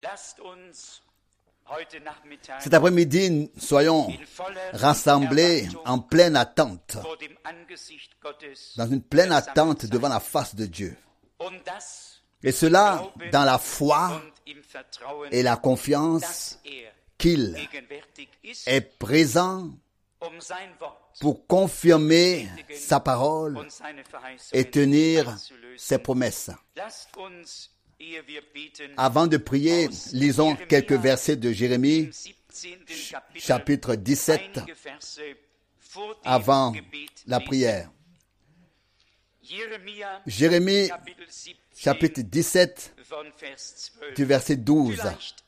Cet après-midi, soyons rassemblés en pleine attente, dans une pleine attente devant la face de Dieu. Et cela dans la foi et la confiance qu'il est présent pour confirmer sa parole et tenir ses promesses. Avant de prier, lisons quelques versets de Jérémie, chapitre 17, avant la prière. Jérémie, chapitre 17, du verset 12.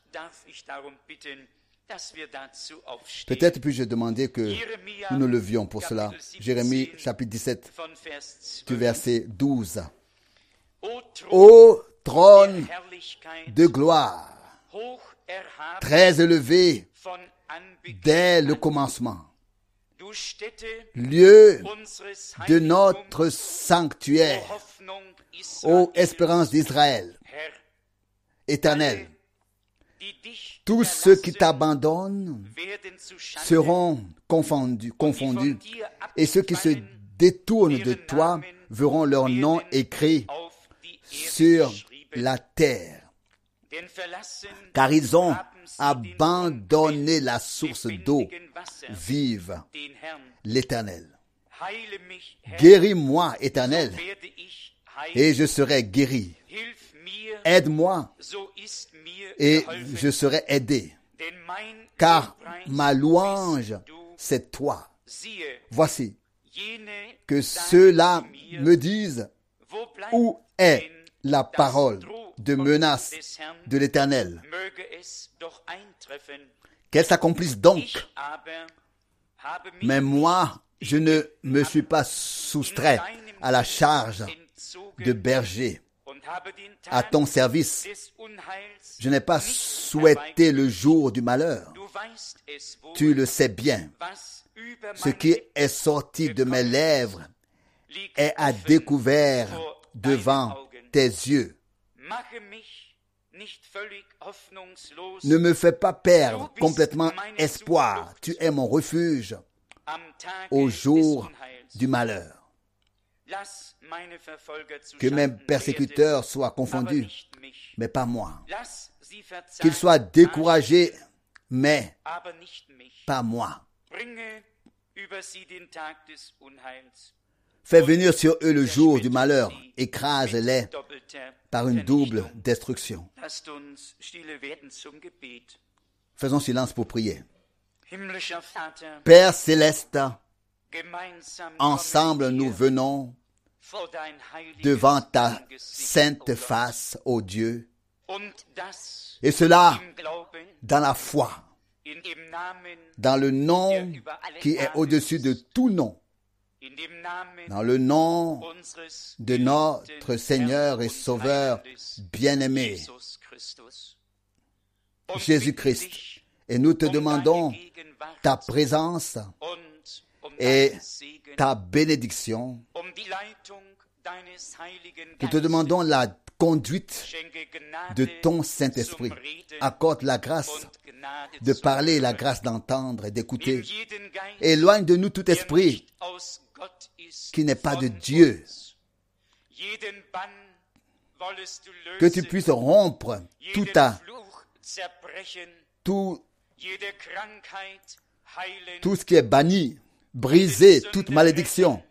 Peut-être puis-je demander que nous nous levions pour cela. Jérémie, chapitre 17, du verset 12. Ô trône de gloire, très élevé dès le commencement, lieu de notre sanctuaire, ô espérance d'Israël, Éternel, tous ceux qui t'abandonnent seront confondus, et ceux qui se détournent de toi verront leur nom écrit sur la terre, car ils ont abandonné la source d'eau vive, l'Éternel. Guéris-moi, Éternel, et je serai guéri. Aide-moi, et je serai aidé, car ma louange, c'est toi. Voici que ceux-là me disent, où est la parole de menace de l'Éternel? Qu'elle s'accomplisse donc. Mais moi, je ne me suis pas soustrait à la charge de berger à ton service. Je n'ai pas souhaité le jour du malheur. Tu le sais bien. Ce qui est sorti de mes lèvres est à découvert devant tes yeux. Ne me fais pas perdre complètement espoir. Tu es mon refuge au jour du malheur. Que mes persécuteurs soient confondus, mais pas moi. Qu'ils soient découragés, mais pas moi. Fais venir sur eux le jour du malheur, écrase-les par une double destruction. Faisons silence pour prier. Père céleste, ensemble nous venons devant ta sainte face, ô Dieu, et cela dans la foi, dans le nom qui est au-dessus de tout nom, dans le nom de notre Seigneur et Sauveur bien-aimé, Jésus-Christ. Et nous te demandons ta présence et ta bénédiction. Nous te demandons la conduite de ton Saint-Esprit. Accorde la grâce de parler, la grâce d'entendre et d'écouter. Éloigne de nous tout esprit qui n'est pas de Dieu. Que tu puisses rompre tout ce qui est banni, briser toute malédiction,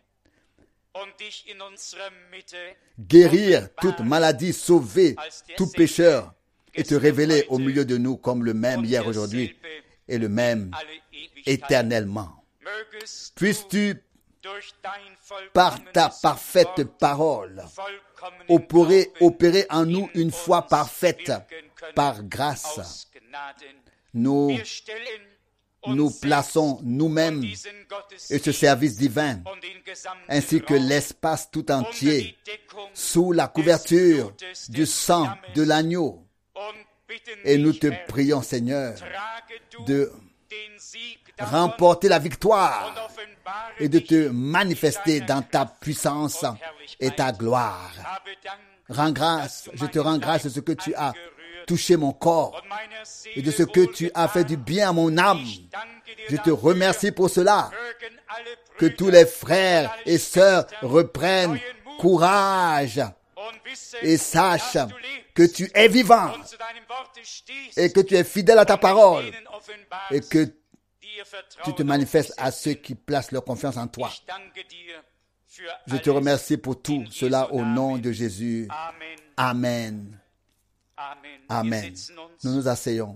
guérir toute maladie, sauver tout pécheur et te révéler au milieu de nous comme le même hier, aujourd'hui et le même éternellement. Puisses-tu, par ta parfaite parole, opérer en nous une foi parfaite par grâce. Nous plaçons nous-mêmes et ce service divin, ainsi que l'espace tout entier, sous la couverture du sang de l'agneau. Et nous te prions, Seigneur, de remporter la victoire et de te manifester dans ta puissance et ta gloire. Rends grâce, je te rends grâce de ce que tu as touché mon corps et de ce que tu as fait du bien à mon âme. Je te remercie pour cela. Que tous les frères et sœurs reprennent courage et sachent que tu es vivant et que tu es fidèle à ta parole et que tu te manifestes à ceux qui placent leur confiance en toi. Je te remercie pour tout cela au nom de Jésus. Amen. Amen. Nous nous asseyons.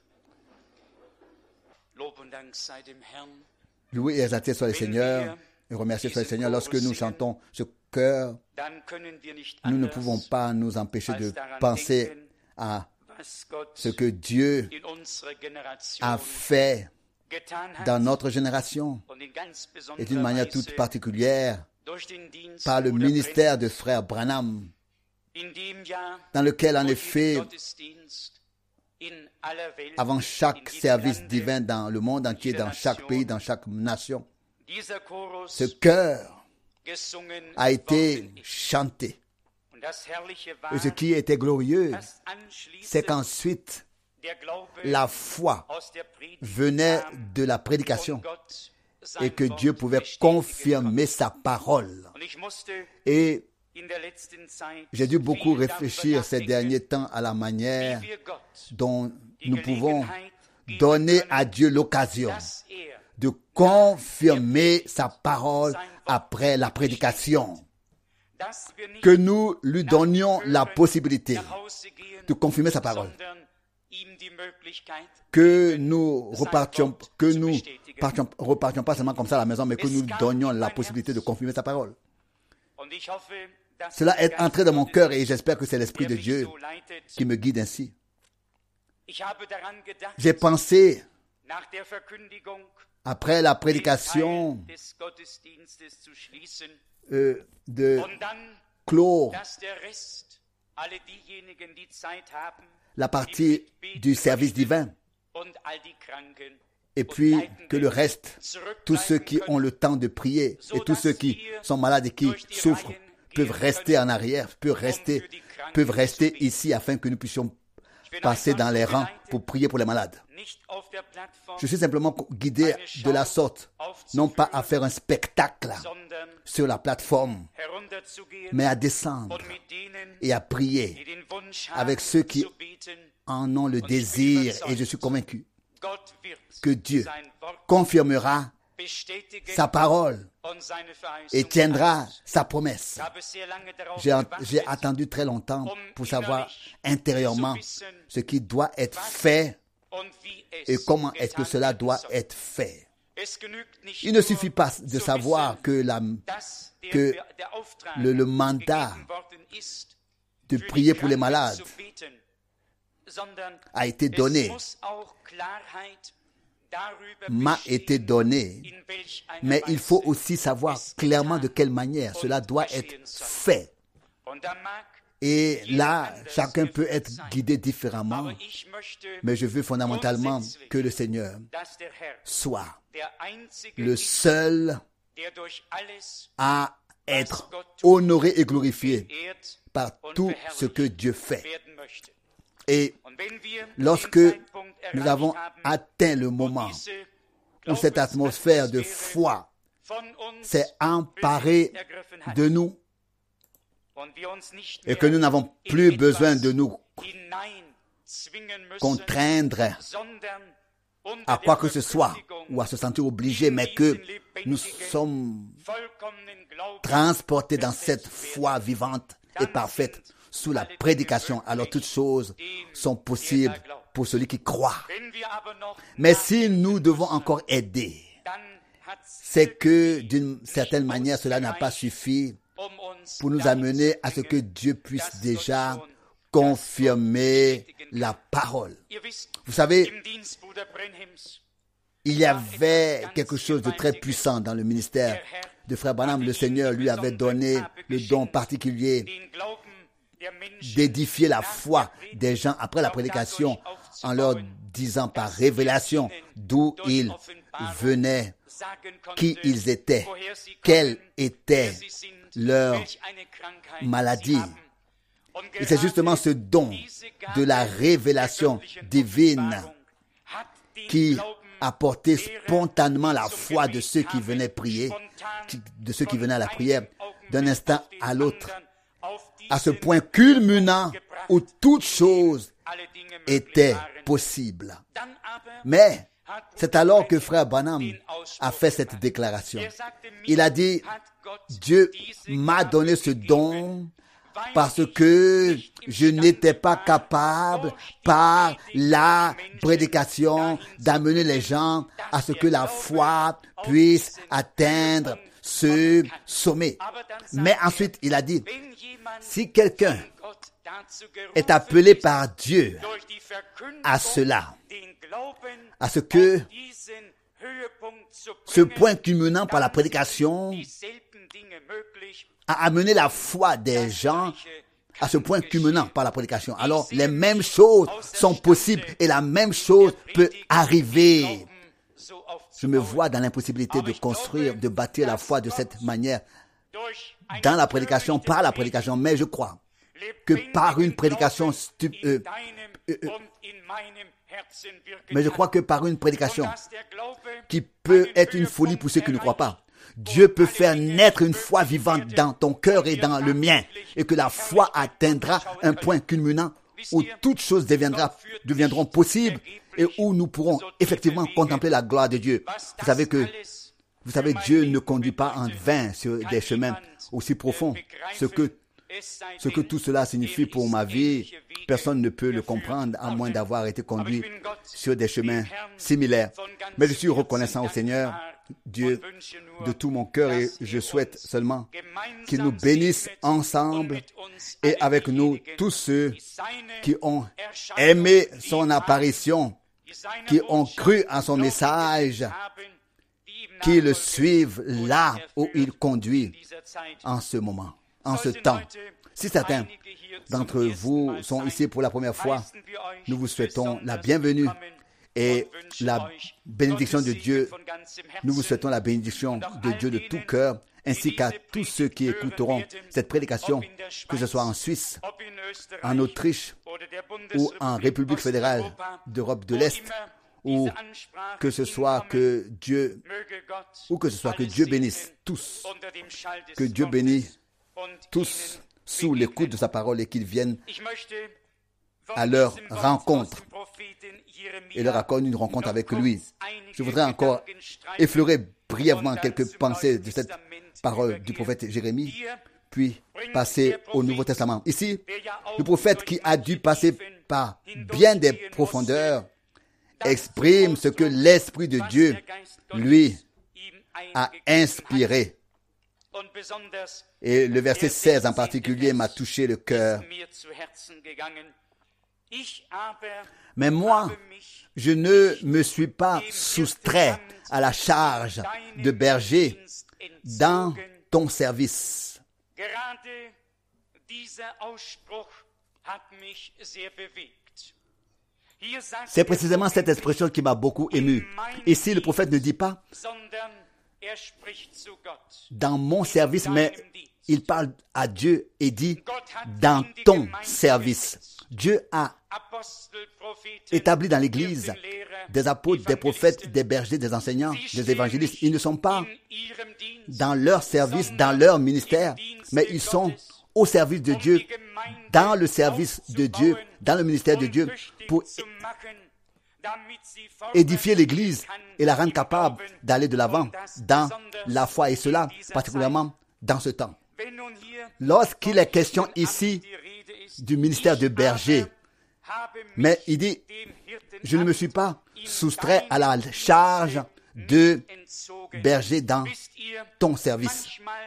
Loué et exalté soit le Seigneur et remercié soit le Seigneur. Lorsque nous chantons ce chœur, nous ne pouvons pas nous empêcher de penser à ce que Dieu a fait dans notre génération et d'une manière toute particulière par le ministère de frère Branham, dans lequel en effet, avant chaque service divin dans le monde entier, dans chaque pays, dans chaque nation, ce chœur a été chanté. Et ce qui était glorieux, c'est qu'ensuite, la foi venait de la prédication et que Dieu pouvait confirmer sa parole. Et j'ai dû beaucoup réfléchir ces derniers temps à la manière dont nous pouvons donner à Dieu l'occasion de confirmer sa parole après la prédication. Que nous lui donnions la possibilité de confirmer sa parole. Que nous repartions pas seulement comme ça à la maison, mais que nous lui donnions la possibilité de confirmer sa parole. Cela est entré dans mon cœur et j'espère que c'est l'Esprit de Dieu qui me guide ainsi. J'ai pensé, après la prédication, de clore la partie du service divin et puis que le reste, tous ceux qui ont le temps de prier et tous ceux qui sont malades et qui souffrent peuvent rester en arrière, peuvent rester ici afin que nous puissions passer dans les rangs pour prier pour les malades. Je suis simplement guidé de la sorte, non pas à faire un spectacle sur la plateforme, mais à descendre et à prier avec ceux qui en ont le désir. Et je suis convaincu que Dieu confirmera sa parole et tiendra sa promesse. J'ai attendu très longtemps pour savoir intérieurement ce qui doit être fait et comment est-ce que cela doit être fait. Il ne suffit pas de savoir que le mandat de prier pour les malades a été donné, m'a été donné, mais il faut aussi savoir clairement de quelle manière cela doit être fait. Et là, chacun peut être guidé différemment, mais je veux fondamentalement que le Seigneur soit le seul à être honoré et glorifié par tout ce que Dieu fait. Et lorsque nous avons atteint le moment où cette atmosphère de foi s'est emparée de nous et que nous n'avons plus besoin de nous contraindre à quoi que ce soit ou à se sentir obligés, mais que nous sommes transportés dans cette foi vivante et parfaite sous la prédication, alors toutes choses sont possibles pour celui qui croit. Mais si nous devons encore aider, c'est que d'une certaine manière, cela n'a pas suffi pour nous amener à ce que Dieu puisse déjà confirmer la parole. Vous savez, il y avait quelque chose de très puissant dans le ministère de Frère Branham. Le Seigneur lui avait donné le don particulier d'édifier la foi des gens après la prédication en leur disant par révélation d'où ils venaient, qui ils étaient, quelle était leur maladie Et c'est justement ce don de la révélation divine qui a porté spontanément la foi de ceux qui venaient prier, de ceux qui venaient à la prière d'un instant à l'autre, à ce point culminant où toute chose était possible. Mais c'est alors que frère Branham a fait cette déclaration. Il a dit, Dieu m'a donné ce don parce que je n'étais pas capable par la prédication d'amener les gens à ce que la foi puisse atteindre ce sommet. Mais ensuite, il a dit, si quelqu'un est appelé par Dieu à cela, à ce que ce point culminant par la prédication a amené la foi des gens à ce point culminant par la prédication. Alors, les mêmes choses sont possibles et la même chose peut arriver. Je me vois dans l'impossibilité de construire, de bâtir la foi de cette manière dans la prédication, par la prédication, mais je crois que par une prédication qui peut être une folie pour ceux qui ne croient pas. Dieu peut faire naître une foi vivante dans ton cœur et dans le mien, et que la foi atteindra un point culminant où toutes choses deviendront possibles et où nous pourrons effectivement contempler la gloire de Dieu. Vous savez, Dieu ne conduit pas en vain sur des chemins aussi profonds. Ce que tout cela signifie pour ma vie, personne ne peut le comprendre à moins d'avoir été conduit sur des chemins similaires. Mais je suis reconnaissant au Seigneur, Dieu, de tout mon cœur, et je souhaite seulement qu'il nous bénisse ensemble et avec nous tous ceux qui ont aimé son apparition, qui ont cru à son message, qui le suivent là où il conduit en ce moment, en ce temps. Si certains d'entre vous sont ici pour la première fois, nous vous souhaitons la bienvenue et la bénédiction de Dieu. Nous vous souhaitons la bénédiction de Dieu de tout cœur, ainsi qu'à tous ceux qui écouteront cette prédication, que ce soit en Suisse, en Autriche ou en République fédérale d'Europe de l'Est, ou que ce soit que Dieu bénisse tous, que Dieu bénisse tous sous l'écoute de sa parole et qu'ils viennent à leur rencontre et leur accorde une rencontre avec lui. Je voudrais encore effleurer brièvement quelques pensées de cette parole du prophète Jérémie, puis passer au Nouveau Testament. Ici, le prophète qui a dû passer par bien des profondeurs exprime ce que l'Esprit de Dieu lui a inspiré. Et le verset 16 en particulier m'a touché le cœur. Mais moi, je ne me suis pas soustrait à la charge de berger dans ton service. C'est précisément cette expression qui m'a beaucoup ému. Ici, le prophète ne dit pas dans mon service, mais il parle à Dieu et dit dans ton service. Dieu a établi dans l'Église des apôtres, des prophètes, des bergers, des enseignants, des évangélistes. Ils ne sont pas dans leur service, dans leur ministère, mais ils sont au service de Dieu, dans le service de Dieu, dans le ministère de Dieu, pour édifier l'Église et la rendre capable d'aller de l'avant dans la foi, et cela particulièrement dans ce temps. Lorsqu'il est question ici du ministère de berger, mais il dit, je ne me suis pas soustrait à la charge de berger dans ton service.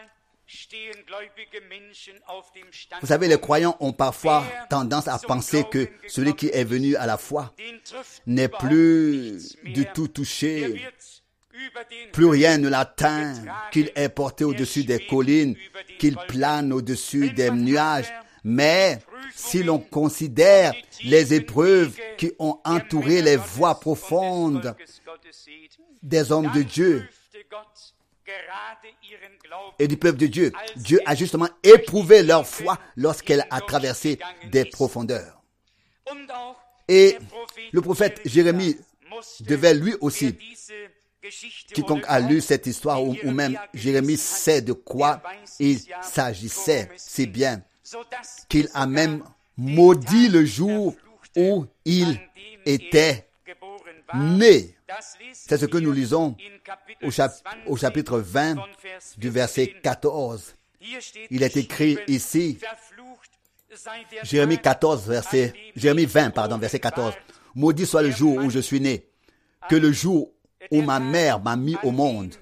Vous savez, les croyants ont parfois tendance à penser que celui qui est venu à la foi n'est plus du tout touché, plus rien ne l'atteint, qu'il est porté au-dessus des collines, qu'il plane au-dessus des nuages. Mais si l'on considère les épreuves qui ont entouré les voies profondes des hommes de Dieu, et du peuple de Dieu. Dieu a justement éprouvé leur foi lorsqu'elle a traversé des profondeurs. Et le prophète Jérémie devait lui aussi, quiconque a lu cette histoire ou même Jérémie sait de quoi il s'agissait, c'est bien qu'il a même maudit le jour où il était né. C'est ce que nous lisons au chapitre 20 du verset 14. Il est écrit ici, Jérémie 20, verset 14. Maudit soit le jour où je suis né, que le jour où ma mère m'a mis au monde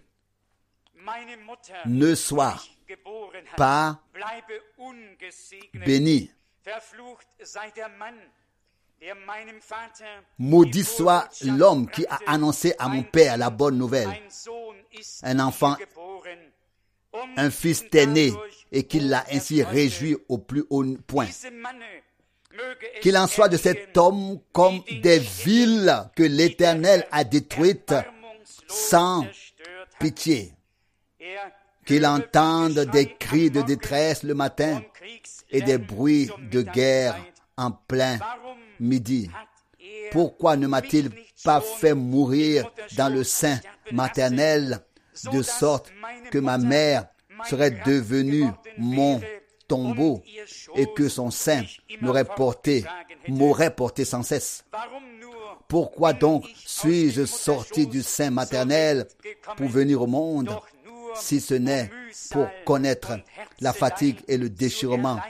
ne soit pas béni. Maudit soit l'homme qui a annoncé à mon père la bonne nouvelle. Un enfant, un fils t'est né et qu'il l'a ainsi réjoui au plus haut point. Qu'il en soit de cet homme comme des villes que l'Éternel a détruites sans pitié. Qu'il entende des cris de détresse le matin et des bruits de guerre en plein midi. Pourquoi ne m'a-t-il pas fait mourir dans le sein maternel, de sorte que ma mère serait devenue mon tombeau et que son sein m'aurait porté sans cesse? Pourquoi donc suis-je sorti du sein maternel pour venir au monde, si ce n'est pour connaître la fatigue et le déchirement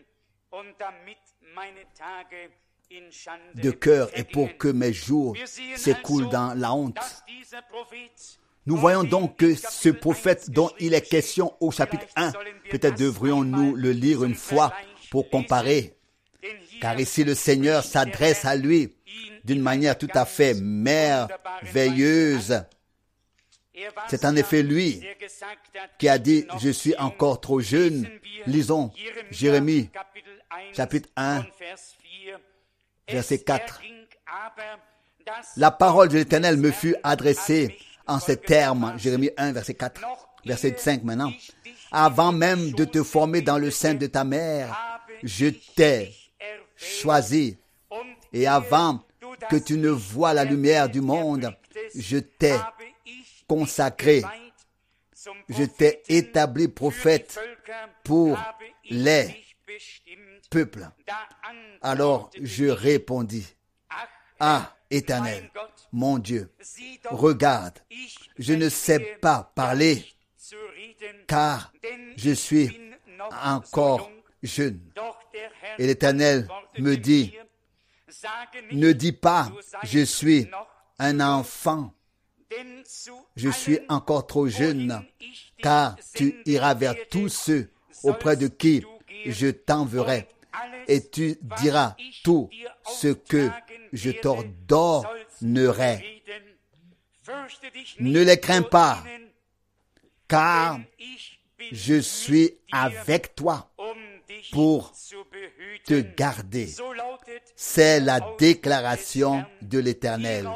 de cœur et pour que mes jours s'écoulent dans la honte? Nous voyons donc que ce prophète dont il est question au chapitre 1, peut-être devrions-nous le lire une fois pour comparer, car ici le Seigneur s'adresse à lui d'une manière tout à fait merveilleuse. C'est en effet lui qui a dit « Je suis encore trop jeune ». Lisons Jérémie, chapitre 1, verset 4. La parole de l'Éternel me fut adressée en ces termes. Jérémie 1, verset 4. Verset 5 maintenant. Avant même de te former dans le sein de ta mère, je t'ai choisi. Et avant que tu ne vois la lumière du monde, je t'ai consacré. Je t'ai établi prophète pour les peuples. Alors je répondis, ah, Éternel, mon Dieu, regarde, je ne sais pas parler, car je suis encore jeune. Et l'Éternel me dit, ne dis pas, je suis un enfant, je suis encore trop jeune, car tu iras vers tous ceux auprès de qui je t'enverrai, et tu diras tout ce que je t'ordonnerai. Ne les crains pas, car je suis avec toi pour te garder. C'est la déclaration de l'Éternel.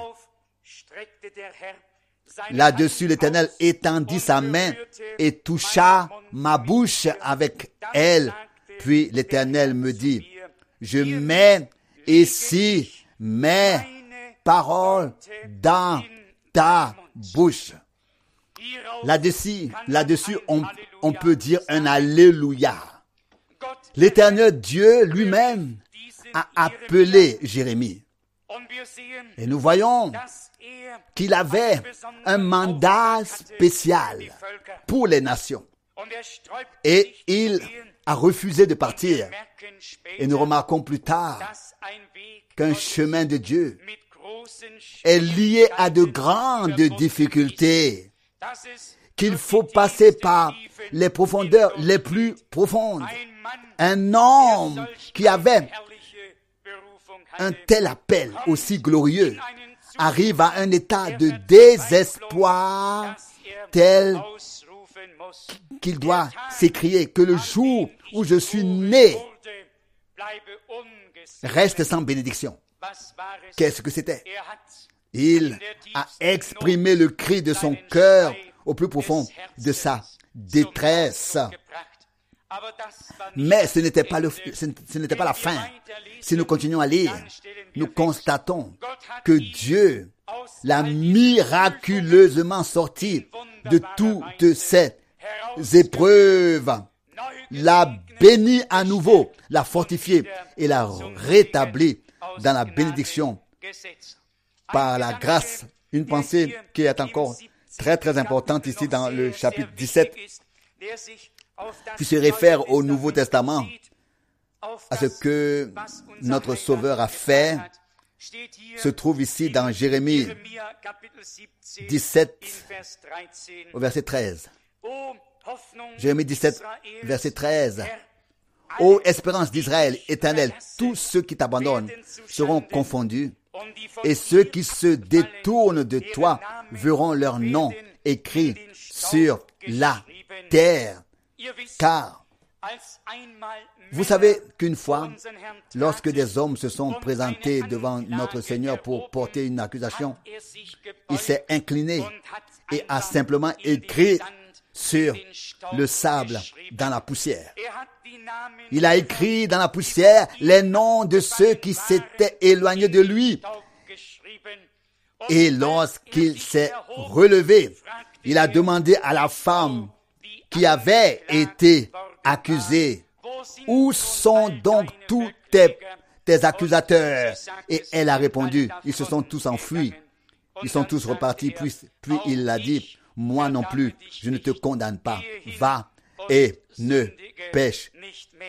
Là-dessus, l'Éternel étendit sa main et toucha ma bouche avec elle. Puis l'Éternel me dit, je mets ici mes paroles dans ta bouche. Là-dessus, on peut dire un Alléluia. L'Éternel Dieu lui-même a appelé Jérémie. Et nous voyons qu'il avait un mandat spécial pour les nations. Et il a refusé de partir. Et nous remarquons plus tard qu'un chemin de Dieu est lié à de grandes difficultés, qu'il faut passer par les profondeurs les plus profondes. Un homme qui avait un tel appel aussi glorieux arrive à un état de désespoir tel qu'il doit s'écrier que le jour où je suis né reste sans bénédiction. Qu'est-ce que c'était? Il a exprimé le cri de son cœur au plus profond de sa détresse. Mais ce n'était pas la fin. Si nous continuons à lire, nous constatons que Dieu l'a miraculeusement sorti de toutes ces épreuves, l'a béni à nouveau, l'a fortifié et l'a rétabli dans la bénédiction par la grâce. Une pensée qui est encore très très importante ici dans le chapitre 17, qui se réfère au Nouveau Testament, à ce que notre Sauveur a fait, se trouve ici dans Jérémie 17, au verset 13. Jérémie 17, verset 13. Ô espérance d'Israël, Éternel, tous ceux qui t'abandonnent seront confondus, et ceux qui se détournent de toi verront leur nom écrit sur la terre. Car vous savez qu'une fois, lorsque des hommes se sont présentés devant notre Seigneur pour porter une accusation, il s'est incliné et a simplement écrit sur le sable, dans la poussière. Il a écrit dans la poussière les noms de ceux qui s'étaient éloignés de lui. Et lorsqu'il s'est relevé, il a demandé à la femme qui avait été accusée, « Où sont donc tous tes accusateurs ?» Et elle a répondu, « Ils se sont tous enfuis. Ils sont tous repartis. » Puis il a dit, « Moi non plus, je ne te condamne pas. Va et ne pêche plus. »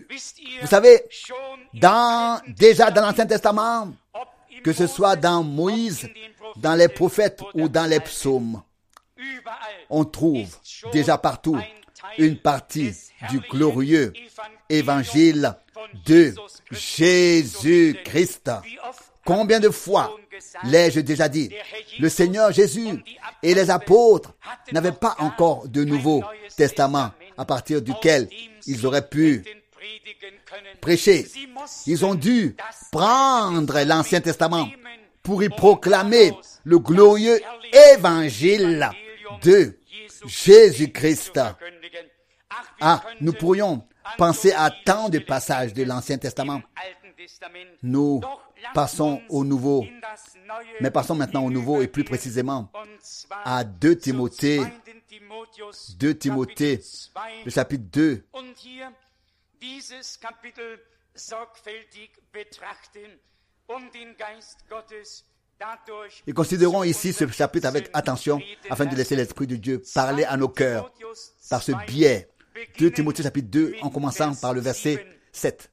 Vous savez, déjà dans l'Ancien Testament, que ce soit dans Moïse, dans les prophètes ou dans les psaumes, on trouve déjà partout une partie du glorieux évangile de Jésus-Christ. Combien de fois l'ai-je déjà dit? Le Seigneur Jésus et les apôtres n'avaient pas encore de Nouveau Testament à partir duquel ils auraient pu prêcher. Ils ont dû prendre l'Ancien Testament pour y proclamer le glorieux évangile de Jésus-Christ. Nous pourrions penser à tant de passages de l'Ancien Testament. Nous passons au Nouveau, mais passons maintenant au Nouveau et plus précisément à 2 Timothée, le chapitre 2. Et considérons ici ce chapitre avec attention afin de laisser l'Esprit de Dieu parler à nos cœurs par ce biais. 2 Timothée chapitre 2 en commençant par le verset 7.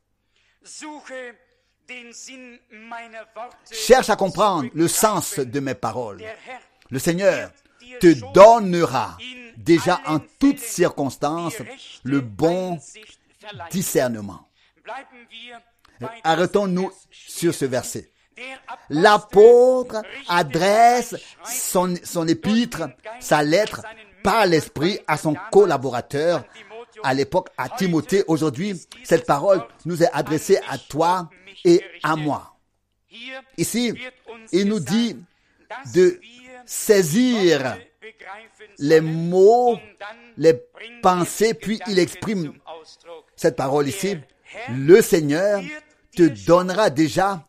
Cherche à comprendre le sens de mes paroles. Le Seigneur te donnera déjà en toutes circonstances le bon discernement. Arrêtons-nous sur ce verset. L'apôtre adresse son épître, sa lettre, par l'Esprit à son collaborateur, à l'époque à Timothée. Aujourd'hui, cette parole nous est adressée à toi et à moi. Ici, il nous dit de saisir les mots, les pensées, puis il exprime cette parole ici. Le Seigneur te donnera déjà.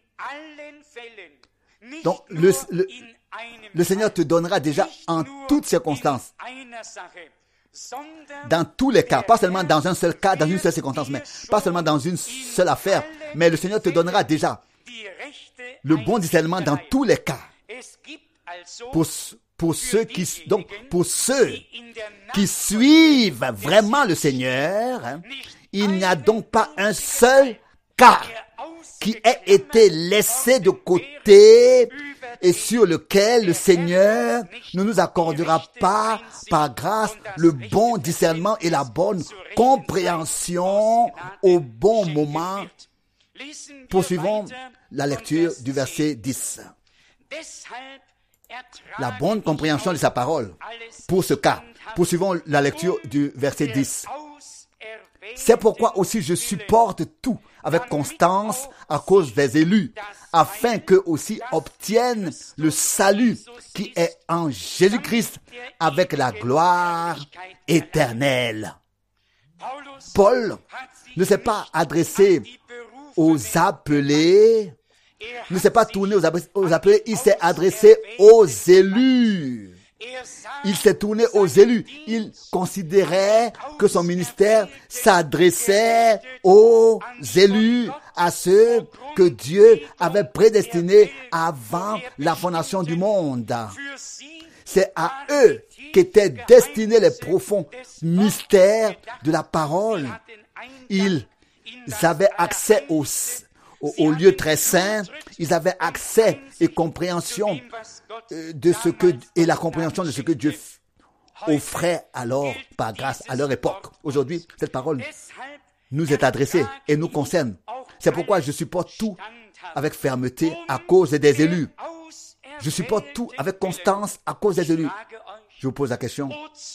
Donc, le Seigneur te donnera déjà en toutes circonstances, dans tous les cas, pas seulement dans un seul cas, dans une seule circonstance, mais pas seulement dans une seule affaire, mais le Seigneur te donnera déjà le bon discernement dans tous les cas. Pour ceux qui suivent vraiment le Seigneur, il n'y a donc pas un seul cas qui ait été laissé de côté et sur lequel le Seigneur ne nous accordera pas, par grâce, le bon discernement et la bonne compréhension au bon moment. Poursuivons la lecture du verset 10. La bonne compréhension de sa parole. Pour ce cas, poursuivons la lecture du verset 10. C'est pourquoi aussi je supporte tout avec constance à cause des élus, afin qu'eux aussi obtiennent le salut qui est en Jésus-Christ avec la gloire éternelle. Paul ne s'est pas adressé aux appelés, ne s'est pas tourné aux appelés, il s'est adressé aux élus. Il s'est tourné aux élus. Il considérait que son ministère s'adressait aux élus, à ceux que Dieu avait prédestinés avant la fondation du monde. C'est à eux qu'étaient destinés les profonds mystères de la parole. Ils avaient accès au lieu très saint, ils avaient accès et compréhension et la compréhension de ce que Dieu offrait alors par grâce à leur époque. Aujourd'hui, cette parole nous est adressée et nous concerne. C'est pourquoi je supporte tout avec fermeté à cause des élus. Je supporte tout avec constance à cause des élus. Je vous pose la question.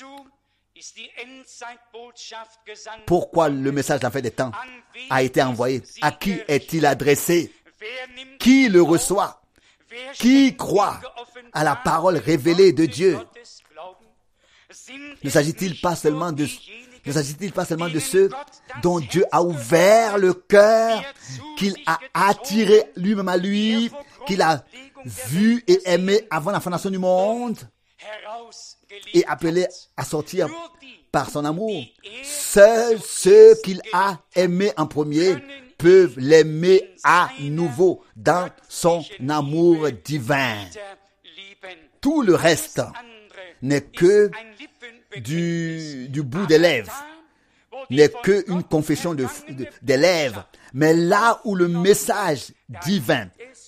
Pourquoi le message de la fin des temps a été envoyé? À qui est-il adressé? Qui le reçoit? Qui croit à la parole révélée de Dieu? Ne s'agit-il pas seulement de ceux dont Dieu a ouvert le cœur, qu'il a attiré lui-même à lui, qu'il a vu et aimé avant la fondation du monde et appelé à sortir par son amour? Seuls ceux qu'il a aimés en premier peuvent l'aimer à nouveau dans son amour divin. Tout le reste n'est que du bout des lèvres, n'est qu'une confession des lèvres. Mais là où le message divin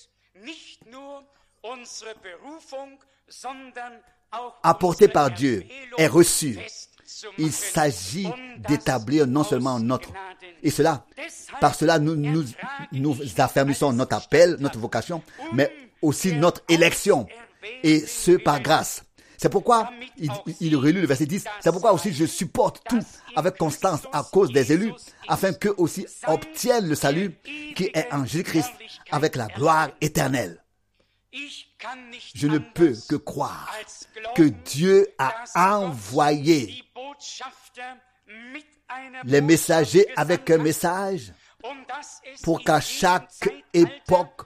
apporté par Dieu est reçu, il s'agit d'établir non seulement par cela nous affermissons notre appel, notre vocation, mais aussi notre élection, et ce par grâce. C'est pourquoi il relit le verset 10, c'est pourquoi aussi je supporte tout avec constance à cause des élus, afin qu'eux aussi obtiennent le salut qui est en Jésus-Christ avec la gloire éternelle. Je ne peux que croire que Dieu a envoyé les messagers avec un message pour qu'à chaque époque,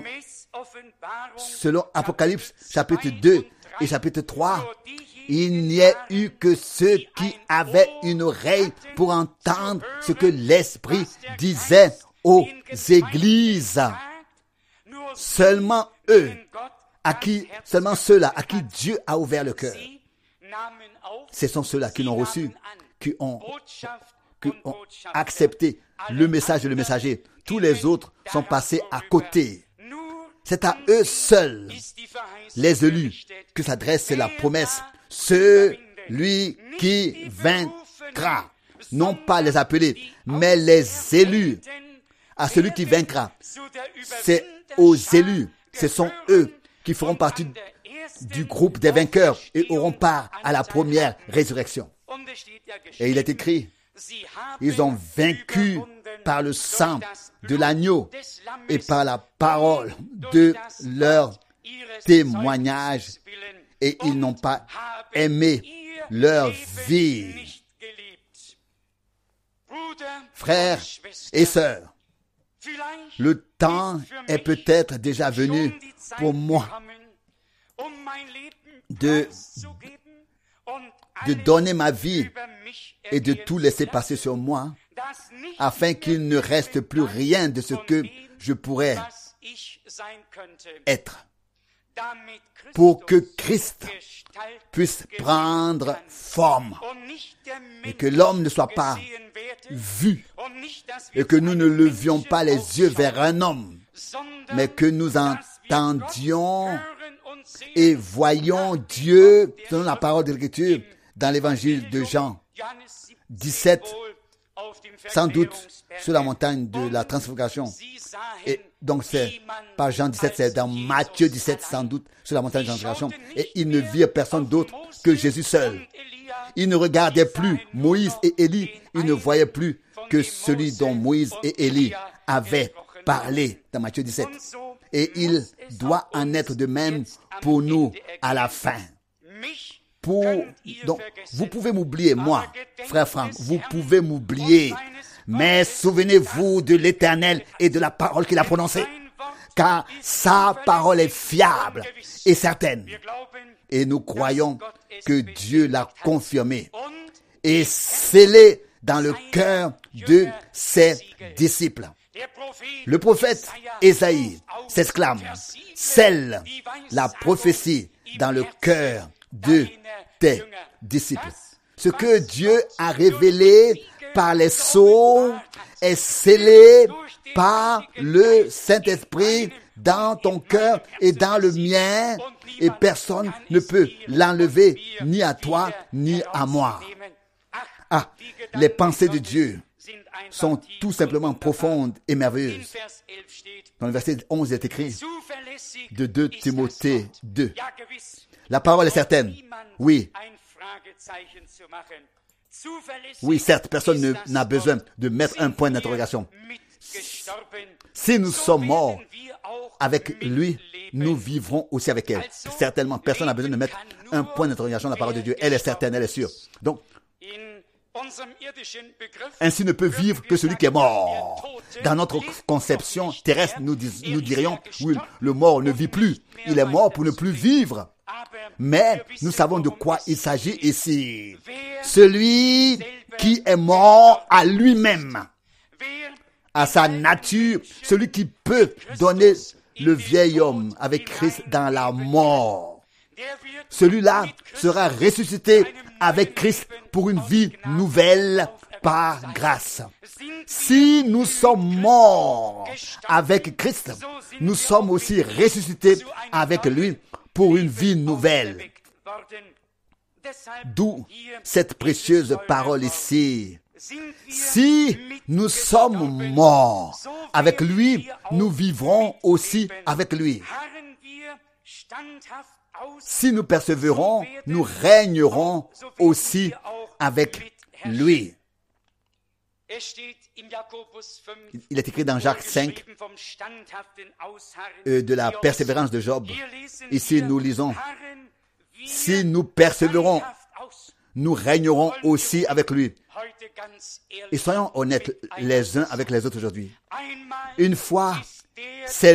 selon Apocalypse chapitre 2 et chapitre 3, il n'y ait eu que ceux qui avaient une oreille pour entendre ce que l'Esprit disait aux églises. Seulement ceux-là à qui Dieu a ouvert le cœur. Ce sont ceux-là qui l'ont reçu, qui ont accepté le message et le messager. Tous les autres sont passés à côté. C'est à eux seuls, les élus, que s'adresse la promesse. Celui qui vaincra, non pas les appelés, mais les élus. À celui qui vaincra, c'est aux élus. Ce sont eux qui feront partie du groupe des vainqueurs et auront part à la première résurrection. Et il est écrit, ils ont vaincu par le sang de l'agneau et par la parole de leur témoignage, et ils n'ont pas aimé leur vie. Frères et sœurs, le temps est peut-être déjà venu pour moi de donner ma vie et de tout laisser passer sur moi, afin qu'il ne reste plus rien de ce que je pourrais être, pour que Christ puisse prendre forme et que l'homme ne soit pas vu et que nous ne levions pas les yeux vers un homme, mais que nous entendions et voyions Dieu selon la parole de l'Écriture dans l'évangile de Jean 17, sans doute sur la montagne de la transfiguration. Et donc c'est pas Jean 17, c'est dans Matthieu 17, sans doute sur la montagne de la transfiguration. Et ils ne virent personne d'autre que Jésus seul. Ils ne regardaient plus Moïse et Élie, ils ne voyaient plus que celui dont Moïse et Élie avait parlé dans Matthieu 17. Et il doit en être de même pour nous à la fin. Donc, vous pouvez m'oublier, moi, frère Franck, vous pouvez m'oublier. Mais souvenez-vous de l'Éternel et de la parole qu'il a prononcée. Car sa parole est fiable et certaine. Et nous croyons que Dieu l'a confirmé et scellé dans le cœur de ses disciples. Le prophète Ésaïe s'exclame, scelle la prophétie dans le cœur de tes disciples. Ce que Dieu a révélé par les sceaux est scellé par le Saint-Esprit dans ton cœur et dans le mien, et personne ne peut l'enlever ni à toi ni à moi. Ah, les pensées de Dieu sont tout simplement profondes et merveilleuses. Dans le verset 11, il est écrit de 2 Timothée 2. La parole est certaine. Oui. Oui, certes, personne n'a besoin de mettre un point d'interrogation. Si nous sommes morts avec lui, nous vivrons aussi avec elle. Certainement, personne n'a besoin de mettre un point d'interrogation dans la parole de Dieu. Elle est certaine, elle est sûre. Donc, ainsi ne peut vivre que celui qui est mort. Dans notre conception terrestre, nous dirions, oui, le mort ne vit plus. Il est mort pour ne plus vivre. Mais nous savons de quoi il s'agit ici. Celui qui est mort à lui-même, à sa nature, celui qui peut donner le vieil homme avec Christ dans la mort. Celui-là sera ressuscité avec Christ pour une vie nouvelle par grâce. Si nous sommes morts avec Christ, nous sommes aussi ressuscités avec lui pour une vie nouvelle. D'où cette précieuse parole ici. Si nous sommes morts avec lui, nous vivrons aussi avec lui. Si nous persévérons, nous régnerons aussi avec lui. Il est écrit dans Jacques 5 de la persévérance de Job. Ici, nous lisons, si nous persévérons, nous régnerons aussi avec lui. Et soyons honnêtes les uns avec les autres aujourd'hui. Une fois, c'est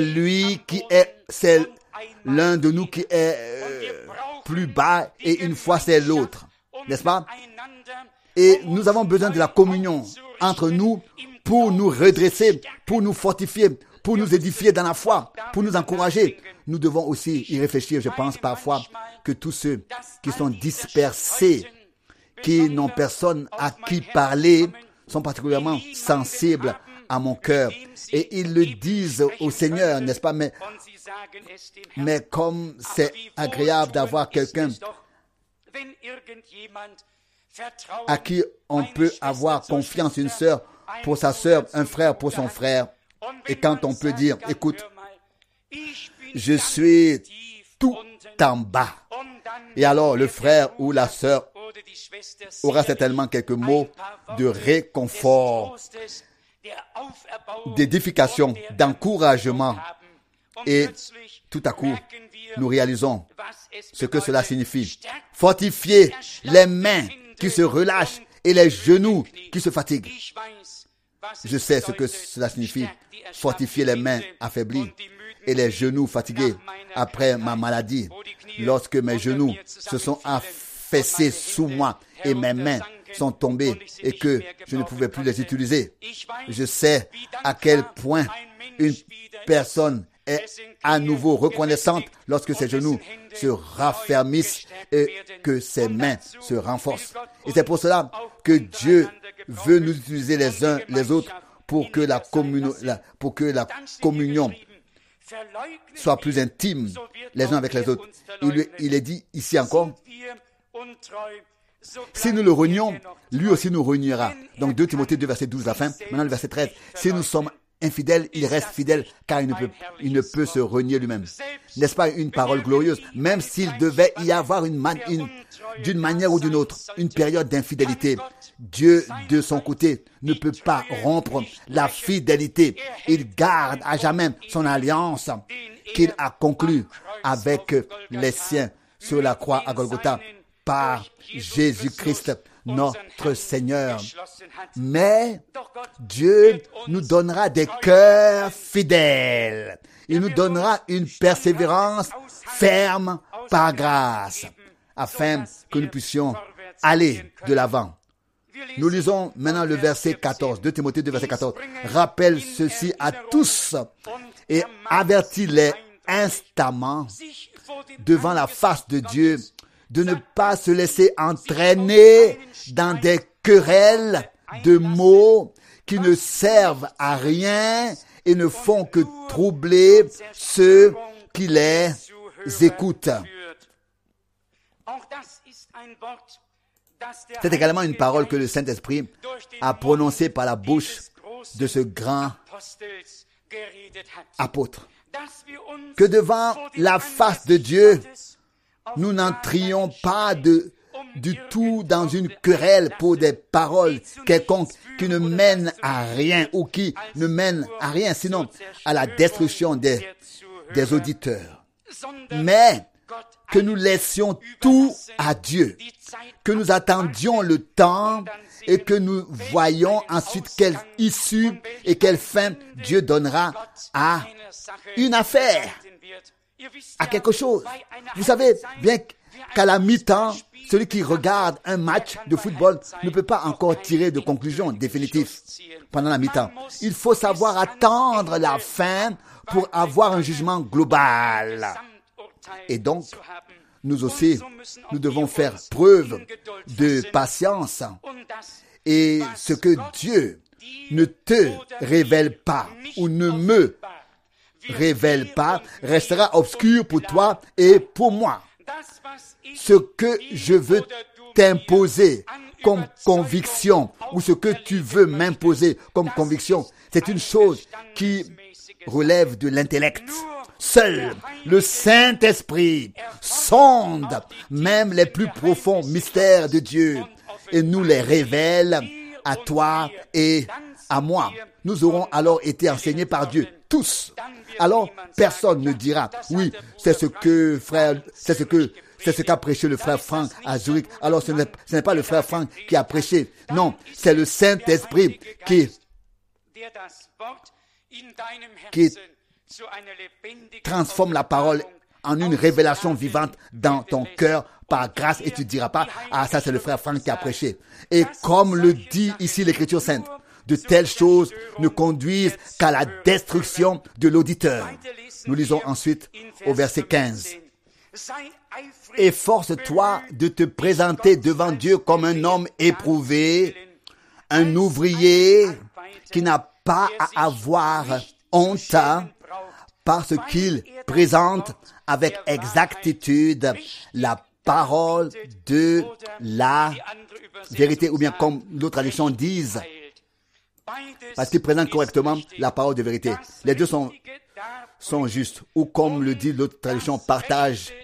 l'un de nous qui est plus bas et une fois c'est l'autre. N'est-ce pas? Et nous avons besoin de la communion entre nous pour nous redresser, pour nous fortifier, pour nous édifier dans la foi, pour nous encourager. Nous devons aussi y réfléchir. Je pense parfois que tous ceux qui sont dispersés, qui n'ont personne à qui parler, sont particulièrement sensibles à mon cœur. Et ils le disent au Seigneur, n'est-ce pas? Mais comme c'est agréable d'avoir quelqu'un à qui on peut avoir confiance, une sœur pour sa sœur, un frère pour son frère. Et quand on peut dire, écoute, je suis tout en bas. Et alors le frère ou la sœur aura certainement quelques mots de réconfort, d'édification, d'encouragement. Et tout à coup, nous réalisons ce que cela signifie. Fortifier les mains qui se relâchent et les genoux qui se fatiguent. Je sais ce que cela signifie. Fortifier les mains affaiblies et les genoux fatigués après ma maladie. Lorsque mes genoux se sont affaissés sous moi et mes mains sont tombées et que je ne pouvais plus les utiliser. Je sais à quel point une personne est à nouveau reconnaissante lorsque ses genoux se raffermissent et que ses mains se renforcent. Et c'est pour cela que Dieu veut nous utiliser les uns les autres pour que la communion soit plus intime les uns avec les autres. Il est dit ici encore, si nous le renions, lui aussi nous reniera. Donc 2 Timothée 2, verset 12 à la fin. Maintenant le verset 13. Si nous sommes infidèle, il reste fidèle car il ne peut se renier lui-même. N'est-ce pas une parole glorieuse? Même s'il devait y avoir d'une manière ou d'une autre, une période d'infidélité, Dieu, de son côté, ne peut pas rompre la fidélité. Il garde à jamais son alliance qu'il a conclue avec les siens sur la croix à Golgotha par Jésus-Christ, notre Seigneur. Mais Dieu nous donnera des cœurs fidèles. Il nous donnera une persévérance ferme par grâce, afin que nous puissions aller de l'avant. Nous lisons maintenant le verset 14, 2 Timothée 2, verset 14. Rappelle ceci à tous et avertis-les instamment devant la face de Dieu de ne pas se laisser entraîner dans des querelles de mots qui ne servent à rien et ne font que troubler ceux qui les écoutent. C'est également une parole que le Saint-Esprit a prononcée par la bouche de ce grand apôtre. Que devant la face de Dieu, nous n'entrions pas du tout dans une querelle pour des paroles quelconques qui ne mènent à rien ou qui ne mènent à rien, sinon à la destruction des auditeurs. Mais que nous laissions tout à Dieu, que nous attendions le temps et que nous voyions ensuite quelle issue et quelle fin Dieu donnera à une affaire, à quelque chose. Vous savez bien qu'à la mi-temps, celui qui regarde un match de football ne peut pas encore tirer de conclusion définitive pendant la mi-temps. Il faut savoir attendre la fin pour avoir un jugement global. Et donc, nous aussi, nous devons faire preuve de patience. Et ce que Dieu ne te révèle pas ou ne me révèle pas restera obscur pour toi et pour moi. Ce que je veux t'imposer comme conviction ou ce que tu veux m'imposer comme conviction, c'est une chose qui relève de l'intellect. Seul le Saint-Esprit sonde même les plus profonds mystères de Dieu et nous les révèle à toi et à moi. Nous aurons alors été enseignés par Dieu, tous. Alors, personne ne dira, oui, c'est ce qu'a prêché le frère Franck à Zurich. Alors, ce n'est pas le frère Franck qui a prêché. Non, c'est le Saint-Esprit qui transforme la parole en une révélation vivante dans ton cœur par grâce et tu ne diras pas, ah, ça c'est le frère Franck qui a prêché. Et comme le dit ici l'Écriture sainte, de telles choses ne conduisent qu'à la destruction de l'auditeur. Nous lisons ensuite au verset 15. Efforce-toi de te présenter devant Dieu comme un homme éprouvé, un ouvrier qui n'a pas à avoir honte parce qu'il présente avec exactitude la parole de la vérité, ou bien comme d'autres traductions disent, parce qu'il présente correctement la parole de vérité. Les deux sont justes, ou comme le dit l'autre traduction, partagez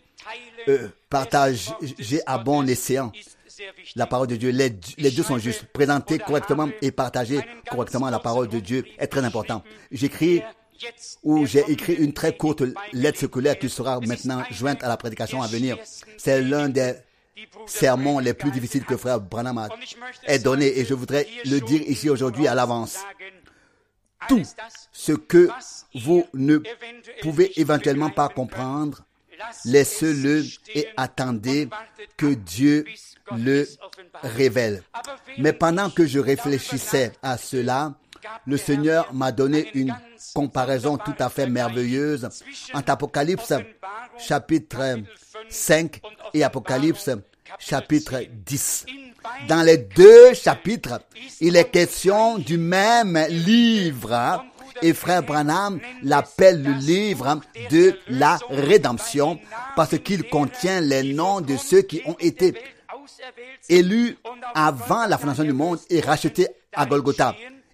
à bon escient la parole de Dieu. Les deux sont justes. Présenter correctement et partager correctement la parole de Dieu est très important. J'ai écrit une très courte lettre circulaire qui sera maintenant jointe à la prédication à venir. C'est l'un des sermons les plus difficiles que frère Branham ait donné et je voudrais le dire ici aujourd'hui à l'avance. Tout ce que vous ne pouvez éventuellement pas comprendre, laissez-le et attendez que Dieu le révèle. Mais pendant que je réfléchissais à cela, le Seigneur m'a donné une comparaison tout à fait merveilleuse entre Apocalypse chapitre 5 et Apocalypse chapitre 10. Dans les deux chapitres, il est question du même livre et frère Branham l'appelle le livre de la rédemption parce qu'il contient les noms de ceux qui ont été élus avant la fondation du monde et rachetés à Golgotha.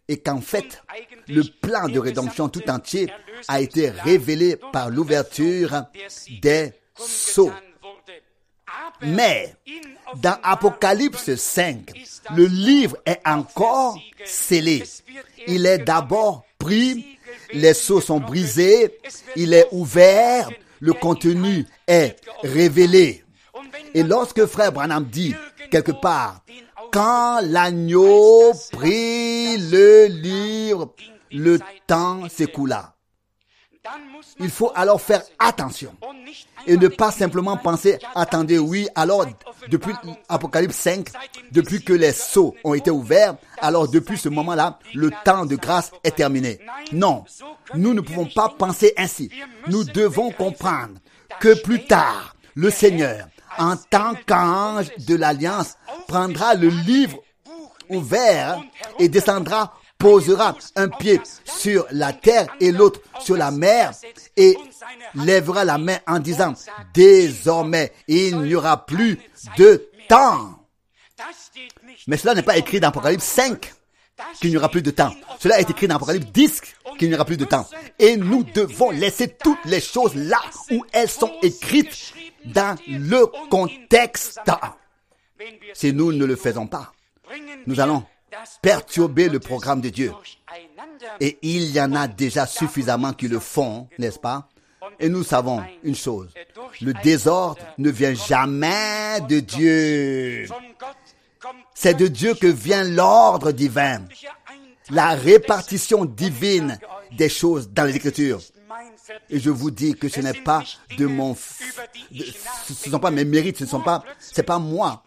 et qu'en fait, le plan de rédemption tout entier a été révélé par l'ouverture des sceaux. Mais dans Apocalypse 5, le livre est encore scellé. Il est d'abord pris, les sceaux sont brisés, il est ouvert, le contenu est révélé. Et lorsque frère Branham dit quelque part, quand l'agneau prit le livre, le temps s'écoula. Il faut alors faire attention et ne pas simplement penser, attendez, oui, alors depuis Apocalypse 5, depuis que les sceaux ont été ouverts, alors depuis ce moment-là, le temps de grâce est terminé. Non, nous ne pouvons pas penser ainsi. Nous devons comprendre que plus tard, le Seigneur, en tant qu'ange de l'Alliance, prendra le livre ouvert et descendra, posera un pied sur la terre et l'autre sur la mer et lèvera la main en disant, désormais, il n'y aura plus de temps. Mais cela n'est pas écrit dans Apocalypse 5 qu'il n'y aura plus de temps. Cela est écrit dans Apocalypse 10 qu'il n'y aura plus de temps. Et nous devons laisser toutes les choses là où elles sont écrites dans le contexte. Si nous ne le faisons pas, nous allons perturber le programme de Dieu. Et il y en a déjà suffisamment qui le font, n'est-ce pas? Et nous savons une chose, le désordre ne vient jamais de Dieu. C'est de Dieu que vient l'ordre divin, la répartition divine des choses dans les Écritures. Et je vous dis que ce n'est pas de mon, ce ne sont pas mes mérites, c'est pas moi.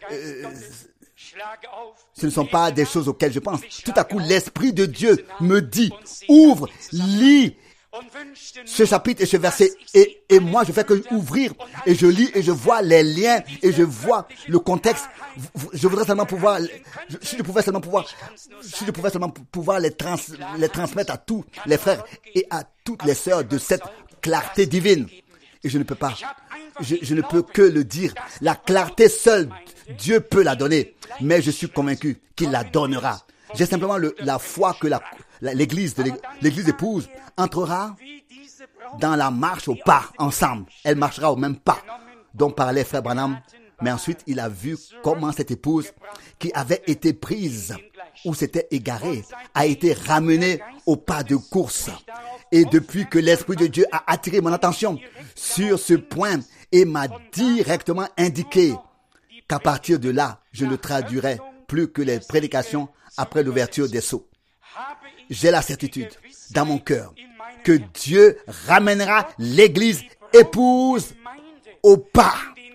Ce ne sont pas des choses auxquelles je pense. Tout à coup, l'Esprit de Dieu me dit, ouvre, lis ce chapitre et ce verset. Et moi, je fais que ouvrir et je lis et je vois les liens et je vois le contexte. Je voudrais seulement pouvoir, si je pouvais seulement pouvoir les transmettre à tous les frères et à toutes les sœurs de cette clarté divine. Et je ne peux pas. Je ne peux que le dire. La clarté seule, Dieu peut la donner. Mais je suis convaincu qu'il la donnera. J'ai simplement la foi que l'église épouse entrera dans la marche au pas ensemble. Elle marchera au même pas dont parlait frère Branham. Mais ensuite, il a vu comment cette épouse qui avait été prise ou s'était égarée a été ramenée au pas de course. Et depuis que l'Esprit de Dieu a attiré mon attention sur ce point et m'a directement indiqué qu'à partir de là, je ne traduirai plus que les prédications après l'ouverture des sceaux. J'ai la certitude dans mon cœur que Dieu ramènera l'Église épouse au pas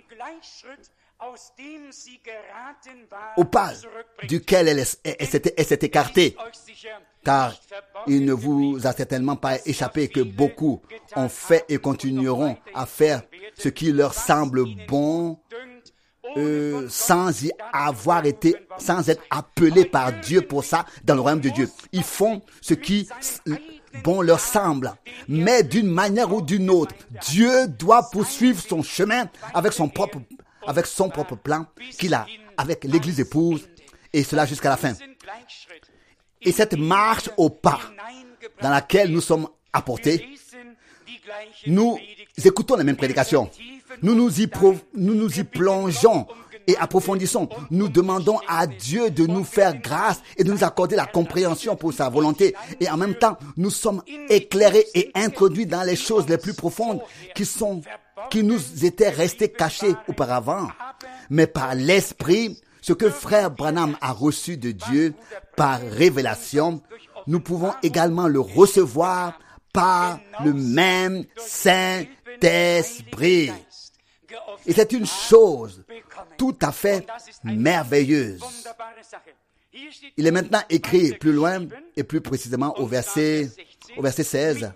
duquel elle s'est écartée. Car il ne vous a certainement pas échappé que beaucoup ont fait et continueront à faire ce qui leur semble bon, sans être appelés par Dieu pour ça dans le royaume de Dieu. Ils font ce qui bon leur semble, mais d'une manière ou d'une autre, Dieu doit poursuivre son chemin avec son propre plan qu'il a avec l'Église épouse, et cela jusqu'à la fin. Et cette marche au pas dans laquelle nous sommes apportés, nous écoutons les mêmes prédications. Nous nous y plongeons et approfondissons. Nous demandons à Dieu de nous faire grâce et de nous accorder la compréhension pour sa volonté. Et en même temps, nous sommes éclairés et introduits dans les choses les plus profondes qui nous étaient restées cachées auparavant. Mais par l'Esprit, ce que frère Branham a reçu de Dieu par révélation, nous pouvons également le recevoir par le même Saint-Esprit. Et c'est une chose tout à fait merveilleuse. Il est maintenant écrit plus loin et plus précisément au verset 16.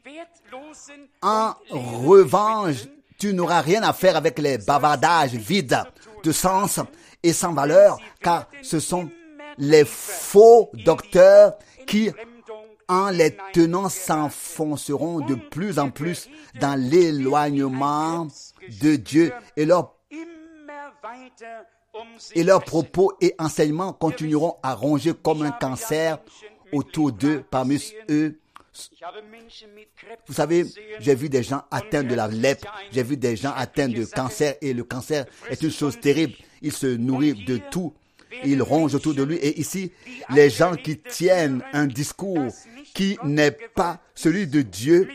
En revanche, tu n'auras rien à faire avec les bavardages vides de sens et sans valeur, car ce sont les faux docteurs qui, en les tenant, s'enfonceront de plus en plus dans l'éloignement de Dieu et leurs propos et enseignements continueront à ronger comme un cancer autour d'eux, parmi eux. Vous savez, j'ai vu des gens atteints de la lèpre, j'ai vu des gens atteints de cancer, et le cancer est une chose terrible. Il se nourrit de tout, il ronge autour de lui. Et ici, les gens qui tiennent un discours qui n'est pas celui de Dieu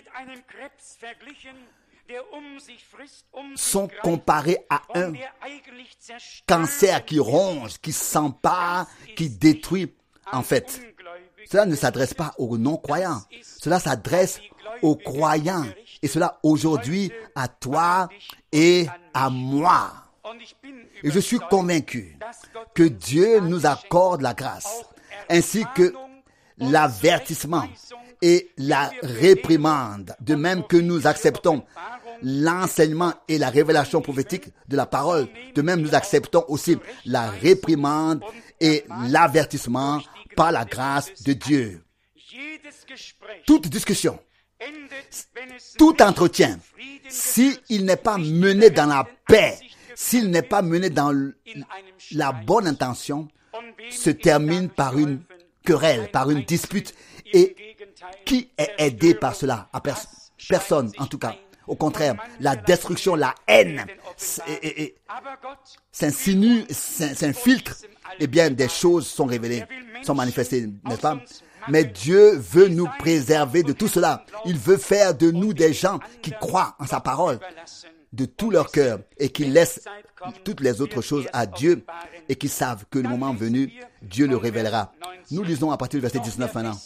sont comparés à un cancer qui ronge, qui s'empare, qui détruit. En fait, cela ne s'adresse pas aux non-croyants, cela s'adresse aux croyants. Et cela aujourd'hui à toi et à moi. Et je suis convaincu que Dieu nous accorde la grâce, ainsi que l'avertissement et la réprimande, de même que nous acceptons l'enseignement et la révélation prophétique de la parole, de même nous acceptons aussi la réprimande et l'avertissement par la grâce de Dieu. Toute discussion, tout entretien, s'il n'est pas mené dans la paix, s'il n'est pas mené dans la bonne intention, se termine par une querelle, par une dispute. Et qui est aidé par cela? Personne, en tout cas. Au contraire, la destruction, la haine s'insinue, s'infiltre. Eh bien, des choses sont révélées, sont manifestées, n'est-ce pas? Mais Dieu veut nous préserver de tout cela. Il veut faire de nous des gens qui croient en sa parole de tout leur cœur et qui laissent toutes les autres choses à Dieu et qui savent que le moment venu, Dieu le révélera. Nous lisons à partir du verset 19 maintenant.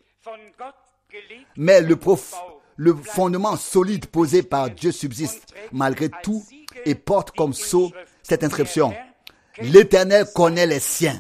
Mais le fondement solide posé par Dieu subsiste malgré tout et porte comme sceau cette inscription. L'Éternel connaît les siens.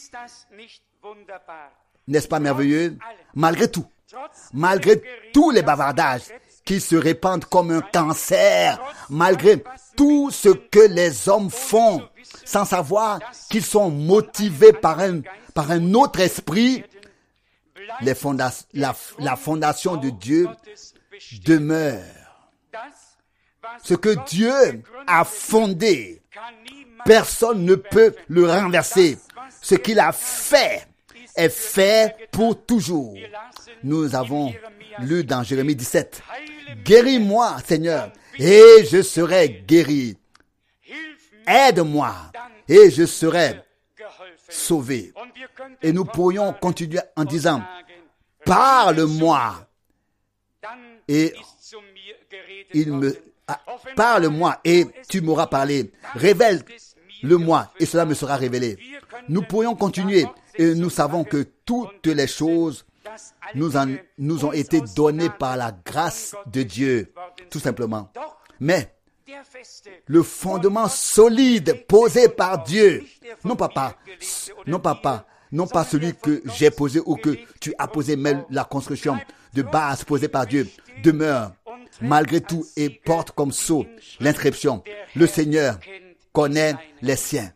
N'est-ce pas merveilleux? Malgré tout, malgré tous les bavardages qui se répandent comme un cancer, malgré tout ce que les hommes font, sans savoir qu'ils sont motivés par un autre esprit, la fondation de Dieu demeure. Ce que Dieu a fondé, personne ne peut le renverser. Ce qu'il a fait est fait pour toujours. Nous avons lu dans Jérémie 17. Guéris-moi, Seigneur, et je serai guéri. Aide-moi, et je serai sauvé. Et nous pourrions continuer en disant, parle-moi, et parle-moi, et tu m'auras parlé. Révèle-le-moi, et cela me sera révélé. Nous pourrions continuer, et nous savons que toutes les choses nous ont été données par la grâce de Dieu, tout simplement. Mais le fondement solide posé par Dieu, non pas celui que j'ai posé ou que tu as posé, mais la construction de base posée par Dieu demeure malgré tout et porte comme sceau l'inscription. Le Seigneur connaît les siens.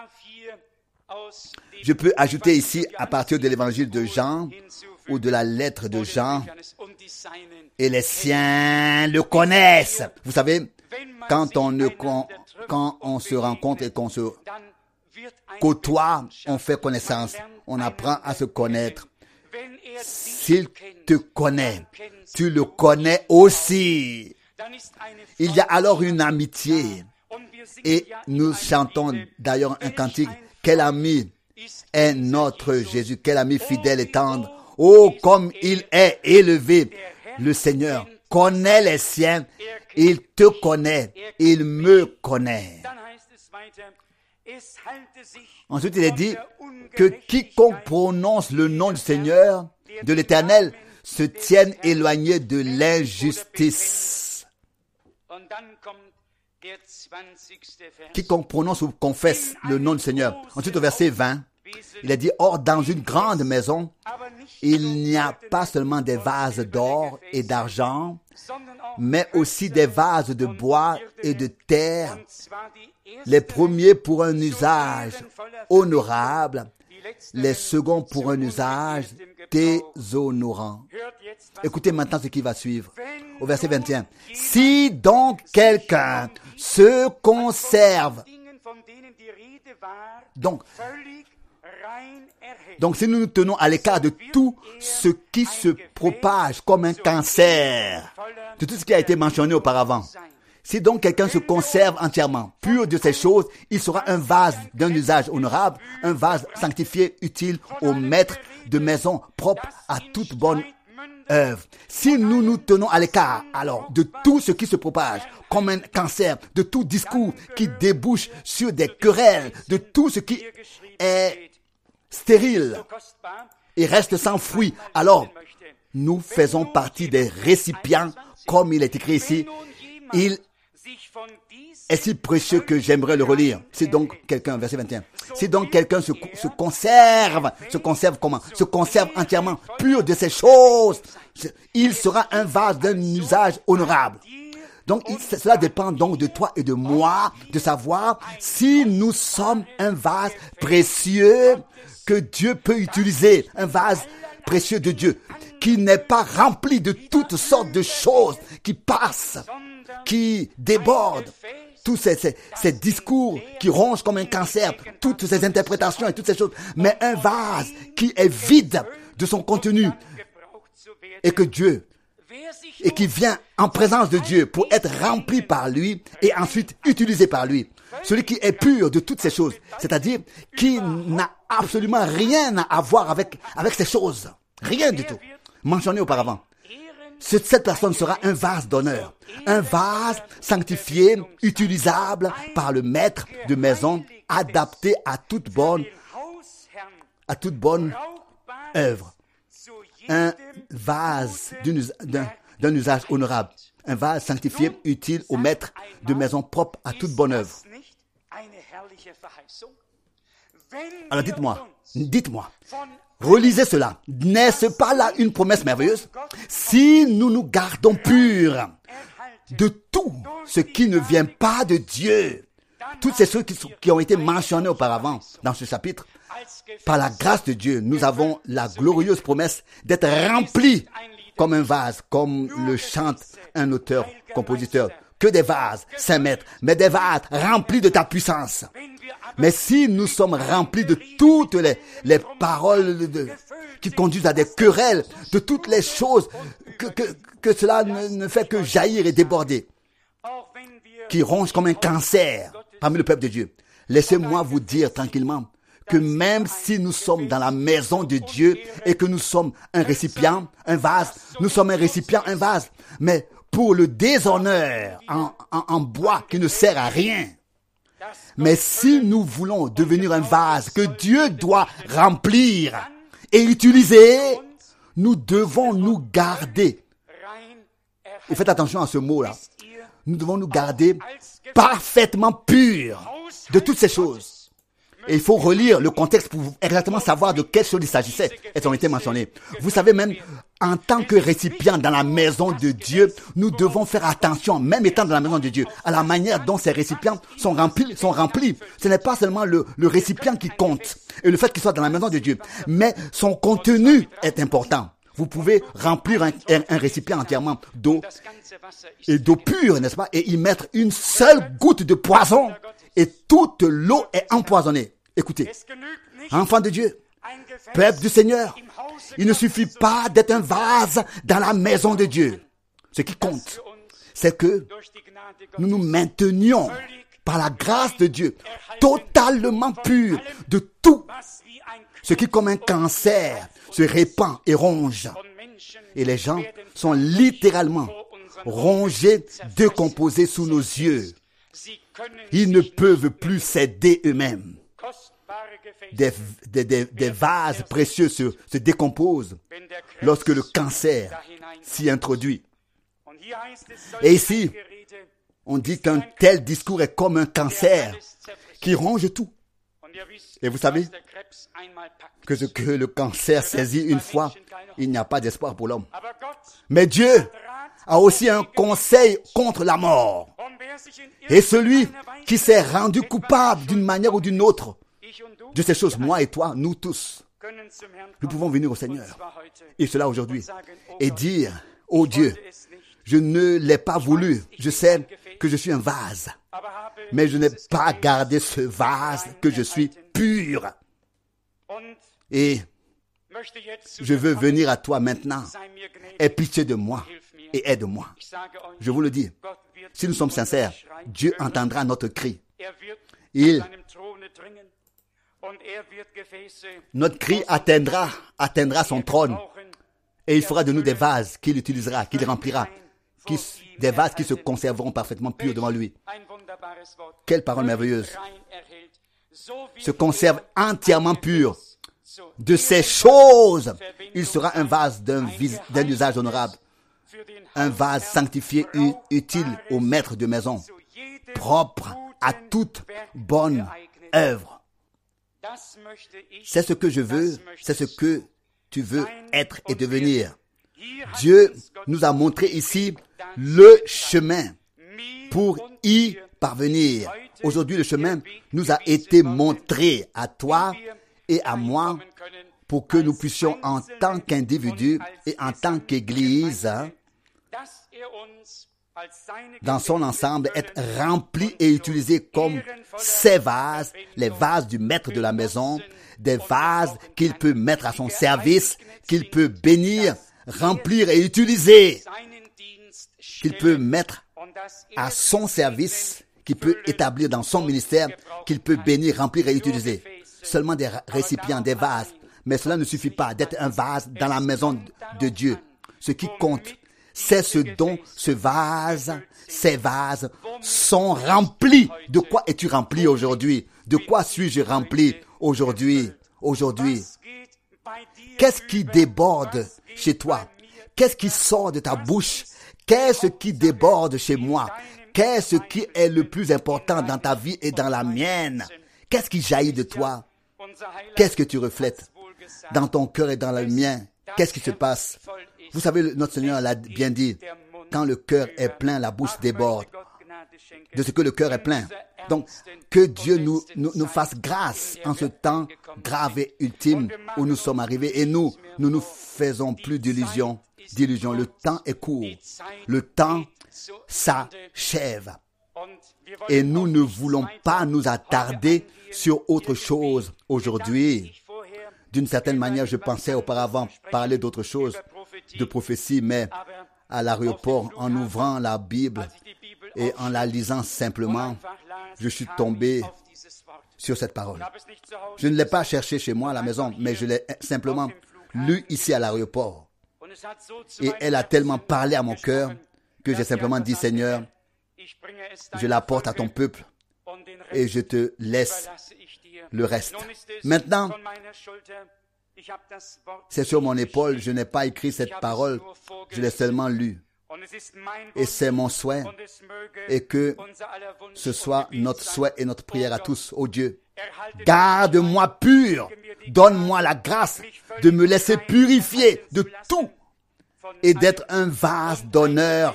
Je peux ajouter ici, à partir de l'évangile de Jean ou de la lettre de Jean, et les siens le connaissent. Vous savez, quand on se rencontre et qu'on se côtoie, on fait connaissance, on apprend à se connaître. S'il te connaît, tu le connais aussi. Il y a alors une amitié. Et nous chantons d'ailleurs un cantique. Quel ami est notre Jésus, quel ami fidèle et tendre. Oh, comme il est élevé. Le Seigneur connaît les siens. Il te connaît. Il me connaît. Ensuite, il est dit que quiconque prononce le nom du Seigneur, de l'Éternel, se tienne éloigné de l'injustice. Quiconque prononce ou confesse le nom du Seigneur. Ensuite, au verset 20, il a dit, or, dans une grande maison, il n'y a pas seulement des vases d'or et d'argent, mais aussi des vases de bois et de terre, les premiers pour un usage honorable, les seconds pour un usage déshonorant. Écoutez maintenant ce qui va suivre. Au verset 21. Si donc quelqu'un se conserve, donc Donc si nous nous tenons à l'écart de tout ce qui se propage comme un cancer, de tout ce qui a été mentionné auparavant, si donc quelqu'un se conserve entièrement pur de ces choses, il sera un vase d'un usage honorable, un vase sanctifié, utile au maître de maison, propre à toute bonne œuvre. Si nous nous tenons à l'écart, alors, de tout ce qui se propage comme un cancer, de tout discours qui débouche sur des querelles, de tout ce qui est stérile et reste sans fruit, alors, nous faisons partie des récipients, comme il est écrit ici. Il est si précieux que j'aimerais le relire. Si donc quelqu'un, verset 21, si donc quelqu'un se conserve comment? Se conserve entièrement pur de ces choses, il sera un vase d'un usage honorable. Donc cela dépend donc de toi et de moi, de savoir si nous sommes un vase précieux que Dieu peut utiliser, un vase précieux de Dieu, qui n'est pas rempli de toutes sortes de choses qui passent, qui débordent, tous ces discours qui rongent comme un cancer, toutes ces interprétations et toutes ces choses, mais un vase qui est vide de son contenu et que Dieu, et qui vient en présence de Dieu pour être rempli par lui et ensuite utilisé par lui. Celui qui est pur de toutes ces choses, c'est-à-dire qui n'a absolument rien à voir avec ces choses, rien du tout, mentionné auparavant. Cette personne sera un vase d'honneur, un vase sanctifié, utilisable par le maître de maison, adapté à toute bonne œuvre. Un vase d'un usage honorable, un vase sanctifié, utile au maître de maison, propre à toute bonne œuvre. Alors dites-moi, relisez cela. N'est-ce pas là une promesse merveilleuse? Si nous nous gardons purs de tout ce qui ne vient pas de Dieu, toutes ces choses qui ont été mentionnées auparavant dans ce chapitre, par la grâce de Dieu, nous avons la glorieuse promesse d'être remplis comme un vase, comme le chante un auteur-compositeur. Que des vases, Saint Maître, mais des vases remplis de ta puissance. Mais si nous sommes remplis de toutes les paroles qui conduisent à des querelles, de toutes les choses que cela ne fait que jaillir et déborder, qui rongent comme un cancer parmi le peuple de Dieu, laissez-moi vous dire tranquillement que même si nous sommes dans la maison de Dieu et que nous sommes un récipient, un vase, nous sommes un récipient, un vase, mais pour le déshonneur en bois qui ne sert à rien. Mais si nous voulons devenir un vase que Dieu doit remplir et utiliser, nous devons nous garder. Et faites attention à ce mot-là. Nous devons nous garder parfaitement purs de toutes ces choses. Et il faut relire le contexte pour exactement savoir de quelles choses il s'agissait. Elles ont été mentionnées. Vous savez même, en tant que récipient dans la maison de Dieu, nous devons faire attention, même étant dans la maison de Dieu, à la manière dont ces récipients sont remplis. Ce n'est pas seulement le récipient qui compte et le fait qu'il soit dans la maison de Dieu, mais son contenu est important. Vous pouvez remplir un récipient entièrement d'eau et d'eau pure, n'est-ce pas, et y mettre une seule goutte de poison et toute l'eau est empoisonnée. Écoutez, enfants de Dieu, peuple du Seigneur, il ne suffit pas d'être un vase dans la maison de Dieu. Ce qui compte, c'est que nous nous maintenions par la grâce de Dieu totalement purs de tout ce qui, comme un cancer, se répand et ronge. Et les gens sont littéralement rongés, décomposés sous nos yeux. Ils ne peuvent plus s'aider eux-mêmes. Des vases précieux se décomposent lorsque le cancer s'y introduit. Et ici, on dit qu'un tel discours est comme un cancer qui ronge tout. Et vous savez que ce que le cancer saisit une fois, il n'y a pas d'espoir pour l'homme. Mais Dieu a aussi un conseil contre la mort. Et celui qui s'est rendu coupable d'une manière ou d'une autre de ces choses, moi et toi, nous tous, nous pouvons venir au Seigneur, et cela aujourd'hui, et dire, oh Dieu, je ne l'ai pas voulu, je sais que je suis un vase, mais je n'ai pas gardé ce vase que je suis pur. Et je veux venir à toi maintenant. Aie pitié de moi et aide-moi. Je vous le dis, si nous sommes sincères, Dieu entendra notre cri. Notre cri atteindra son trône. Et il fera de nous des vases qu'il utilisera, qu'il remplira. Des vases qui se conserveront parfaitement purs devant lui. Quelle parole merveilleuse. Se conserve entièrement pur. De ces choses, il sera un vase d'un usage honorable. Un vase sanctifié, utile au maître de maison. Propre à toute bonne œuvre. C'est ce que je veux, c'est ce que tu veux être et devenir. Dieu nous a montré ici le chemin pour y parvenir. Aujourd'hui, le chemin nous a été montré à toi et à moi pour que nous puissions en tant qu'individus et en tant qu'Église, dans son ensemble, être remplis et utilisés comme ces vases, les vases du maître de la maison, des vases qu'il peut mettre à son service, qu'il peut bénir, remplir et utiliser, qu'il peut mettre à son service, qu'il peut établir dans son ministère, qu'il peut bénir, remplir et utiliser. Seulement des récipients, des vases. Mais cela ne suffit pas d'être un vase dans la maison de Dieu. Ce qui compte, c'est ce dont ces vases sont remplis. De quoi es-tu rempli aujourd'hui? De quoi suis-je rempli aujourd'hui? Qu'est-ce qui déborde chez toi? Qu'est-ce qui sort de ta bouche? Qu'est-ce qui déborde chez moi? Qu'est-ce qui est le plus important dans ta vie et dans la mienne? Qu'est-ce qui jaillit de toi? Qu'est-ce que tu reflètes dans ton cœur et dans le mien? Qu'est-ce qui se passe? Vous savez, notre Seigneur l'a bien dit, quand le cœur est plein, la bouche déborde. De ce que le cœur est plein. Donc, que Dieu nous fasse grâce en ce temps grave et ultime où nous sommes arrivés. Et nous faisons plus d'illusions. Le temps est court. Le temps s'achève. Et nous ne voulons pas nous attarder sur autre chose aujourd'hui. D'une certaine manière, je pensais auparavant parler d'autre chose, de prophétie, mais à l'aéroport, en ouvrant la Bible et en la lisant simplement, je suis tombé sur cette parole. Je ne l'ai pas cherché chez moi à la maison, mais je l'ai simplement lu ici à l'aéroport. Et elle a tellement parlé à mon cœur que j'ai simplement dit, Seigneur, je la porte à ton peuple et je te laisse le reste. Maintenant, c'est sur mon épaule, je n'ai pas écrit cette parole, je l'ai seulement lue. Et c'est mon souhait, et que ce soit notre souhait et notre prière à tous, ô Dieu. Garde-moi pur, donne-moi la grâce de me laisser purifier de tout et d'être un vase d'honneur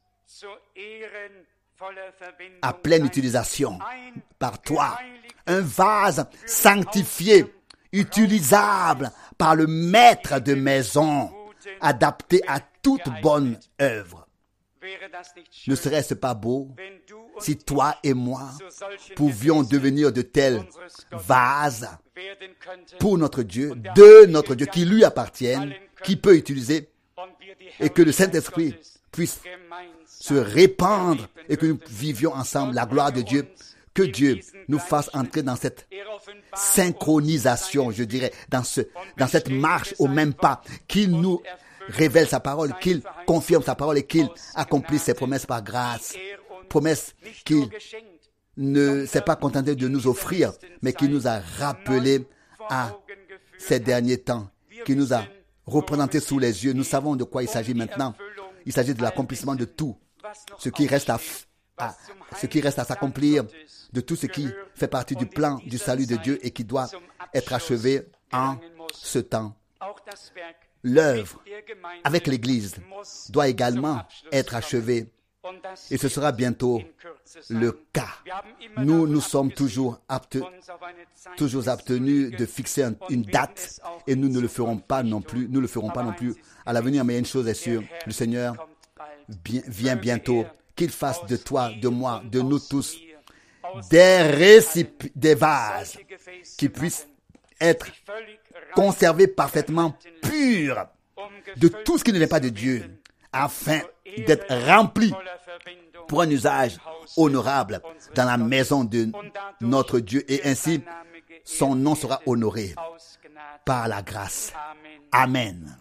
à pleine utilisation par toi. Un vase sanctifié, utilisable par le maître de maison, adapté à toute bonne œuvre. Ne serait-ce pas beau si toi et moi pouvions devenir de tels vases pour notre Dieu, de notre Dieu, qui lui appartiennent, qui peut utiliser, et que le Saint-Esprit puisse se répandre et que nous vivions ensemble la gloire de Dieu. Que Dieu nous fasse entrer dans cette synchronisation, je dirais, dans cette marche au même pas, qu'il nous révèle sa parole, qu'il confirme sa parole et qu'il accomplisse ses promesses par grâce. Promesses qu'il ne s'est pas contenté de nous offrir, mais qu'il nous a rappelées à ces derniers temps, qu'il nous a représentés sous les yeux. Nous savons de quoi il s'agit maintenant. Il s'agit de l'accomplissement de tout ce qui reste à s'accomplir, de tout ce qui fait partie du plan du salut de Dieu et qui doit être achevé en ce temps. L'œuvre avec l'Église doit également être achevée et ce sera bientôt le cas. Nous sommes toujours abstenus de fixer une date et nous ne le ferons pas non plus. À l'avenir, mais une chose est sûre, le Seigneur vient bientôt. Qu'il fasse de toi, de moi, de nous tous, des vases qui puissent être conservés parfaitement purs de tout ce qui ne vient pas de Dieu, afin d'être remplis pour un usage honorable dans la maison de notre Dieu. Et ainsi, son nom sera honoré par la grâce. Amen.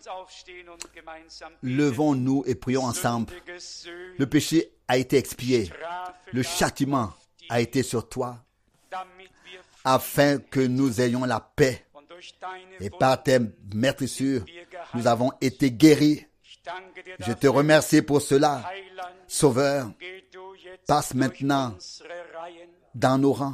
Levons-nous et prions ensemble. Le péché a été expié. Le châtiment a été sur toi, afin que nous ayons la paix. Et par tes meurtrissures, nous avons été guéris. Je te remercie pour cela. Sauveur, passe maintenant dans nos rangs.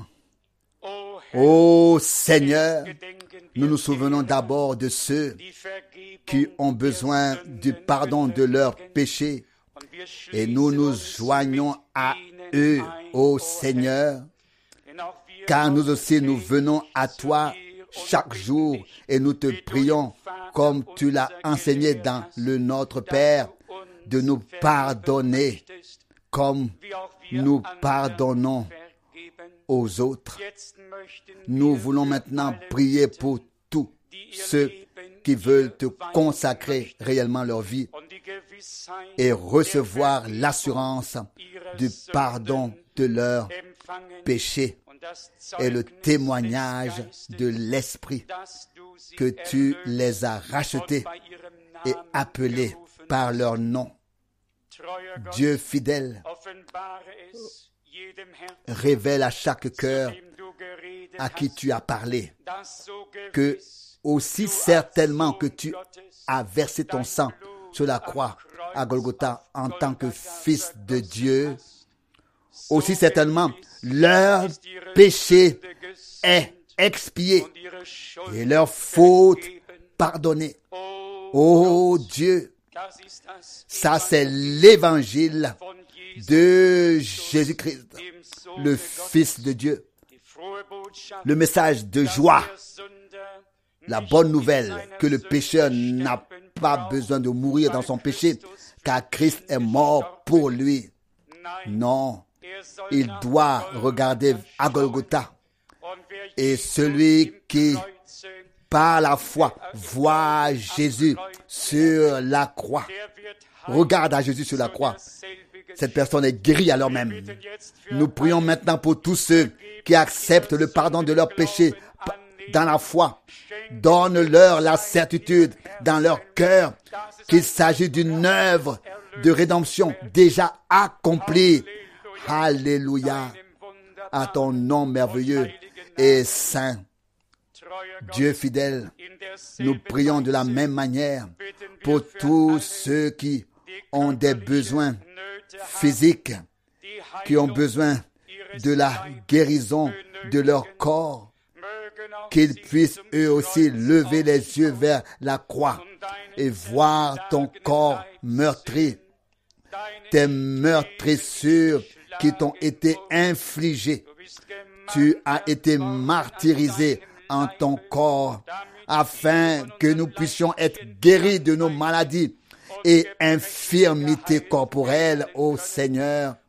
Ô Seigneur, nous nous souvenons d'abord de ceux qui ont besoin du pardon de leurs péchés et nous nous joignons à eux, ô Seigneur, car nous aussi nous venons à toi chaque jour et nous te prions comme tu l'as enseigné dans le Notre Père, de nous pardonner comme nous pardonnons aux autres. Nous voulons maintenant prier pour tous ceux qui veulent te consacrer réellement leur vie et recevoir l'assurance du pardon de leurs péchés et le témoignage de l'Esprit que tu les as rachetés et appelés par leur nom. Dieu fidèle, révèle à chaque cœur à qui tu as parlé que aussi certainement que tu as versé ton sang sur la croix à Golgotha en tant que Fils de Dieu, aussi certainement leur péché est expié et leur faute pardonnée. Oh Dieu, ça c'est l'évangile de Jésus-Christ, le Fils de Dieu. Le message de joie, la bonne nouvelle que le pécheur n'a pas besoin de mourir dans son péché, car Christ est mort pour lui. Non, il doit regarder à Golgotha. Et celui qui, par la foi, voit Jésus sur la croix, regarde à Jésus sur la croix, cette personne est guérie alors même. Nous prions maintenant pour tous ceux qui acceptent le pardon de leurs péchés dans la foi. Donne-leur la certitude dans leur cœur qu'il s'agit d'une œuvre de rédemption déjà accomplie. Alléluia à ton nom merveilleux et saint. Dieu fidèle, nous prions de la même manière pour tous ceux qui ont des besoins physiques, qui ont besoin de la guérison de leur corps, qu'ils puissent eux aussi lever les yeux vers la croix et voir ton corps meurtri, tes meurtrissures qui t'ont été infligées. Tu as été martyrisé en ton corps afin que nous puissions être guéris de nos maladies et infirmités corporelles, ô Seigneur.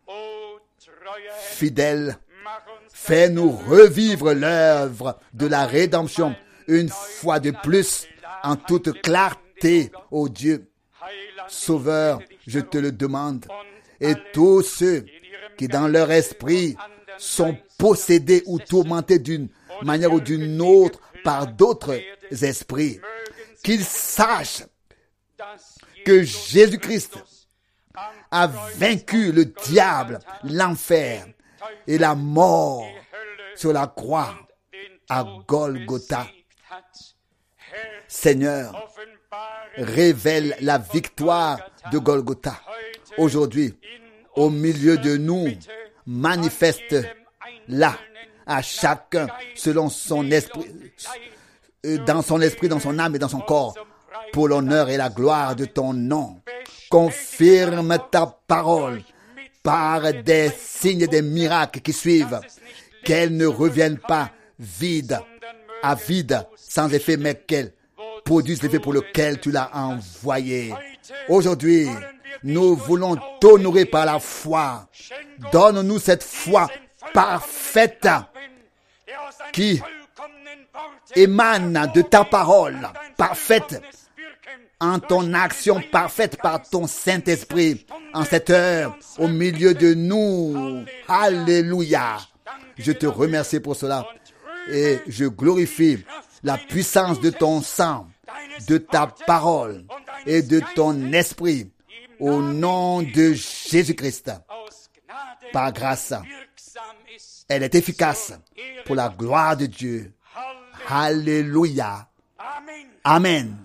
Fidèle, fais-nous revivre l'œuvre de la rédemption une fois de plus en toute clarté, ô Dieu. Sauveur, je te le demande. Et tous ceux qui dans leur esprit sont possédés ou tourmentés d'une manière ou d'une autre par d'autres esprits, qu'ils sachent que Jésus-Christ a vaincu le diable, l'enfer et la mort sur la croix à Golgotha. Seigneur, révèle la victoire de Golgotha aujourd'hui au milieu de nous. Manifeste-la à chacun selon son esprit, dans son esprit, dans son âme et dans son corps, pour l'honneur et la gloire de ton nom. Confirme ta parole par des signes et des miracles qui suivent, qu'elle ne revienne pas vide, sans effet, mais qu'elle produise l'effet pour lequel tu l'as envoyé. Aujourd'hui, nous voulons t'honorer par la foi. Donne-nous cette foi parfaite qui émane de ta parole parfaite, en ton action parfaite par ton Saint-Esprit, en cette heure, au milieu de nous. Alléluia. Je te remercie pour cela et je glorifie la puissance de ton sang, de ta parole et de ton esprit au nom de Jésus-Christ. Par grâce, elle est efficace pour la gloire de Dieu. Alléluia. Amen.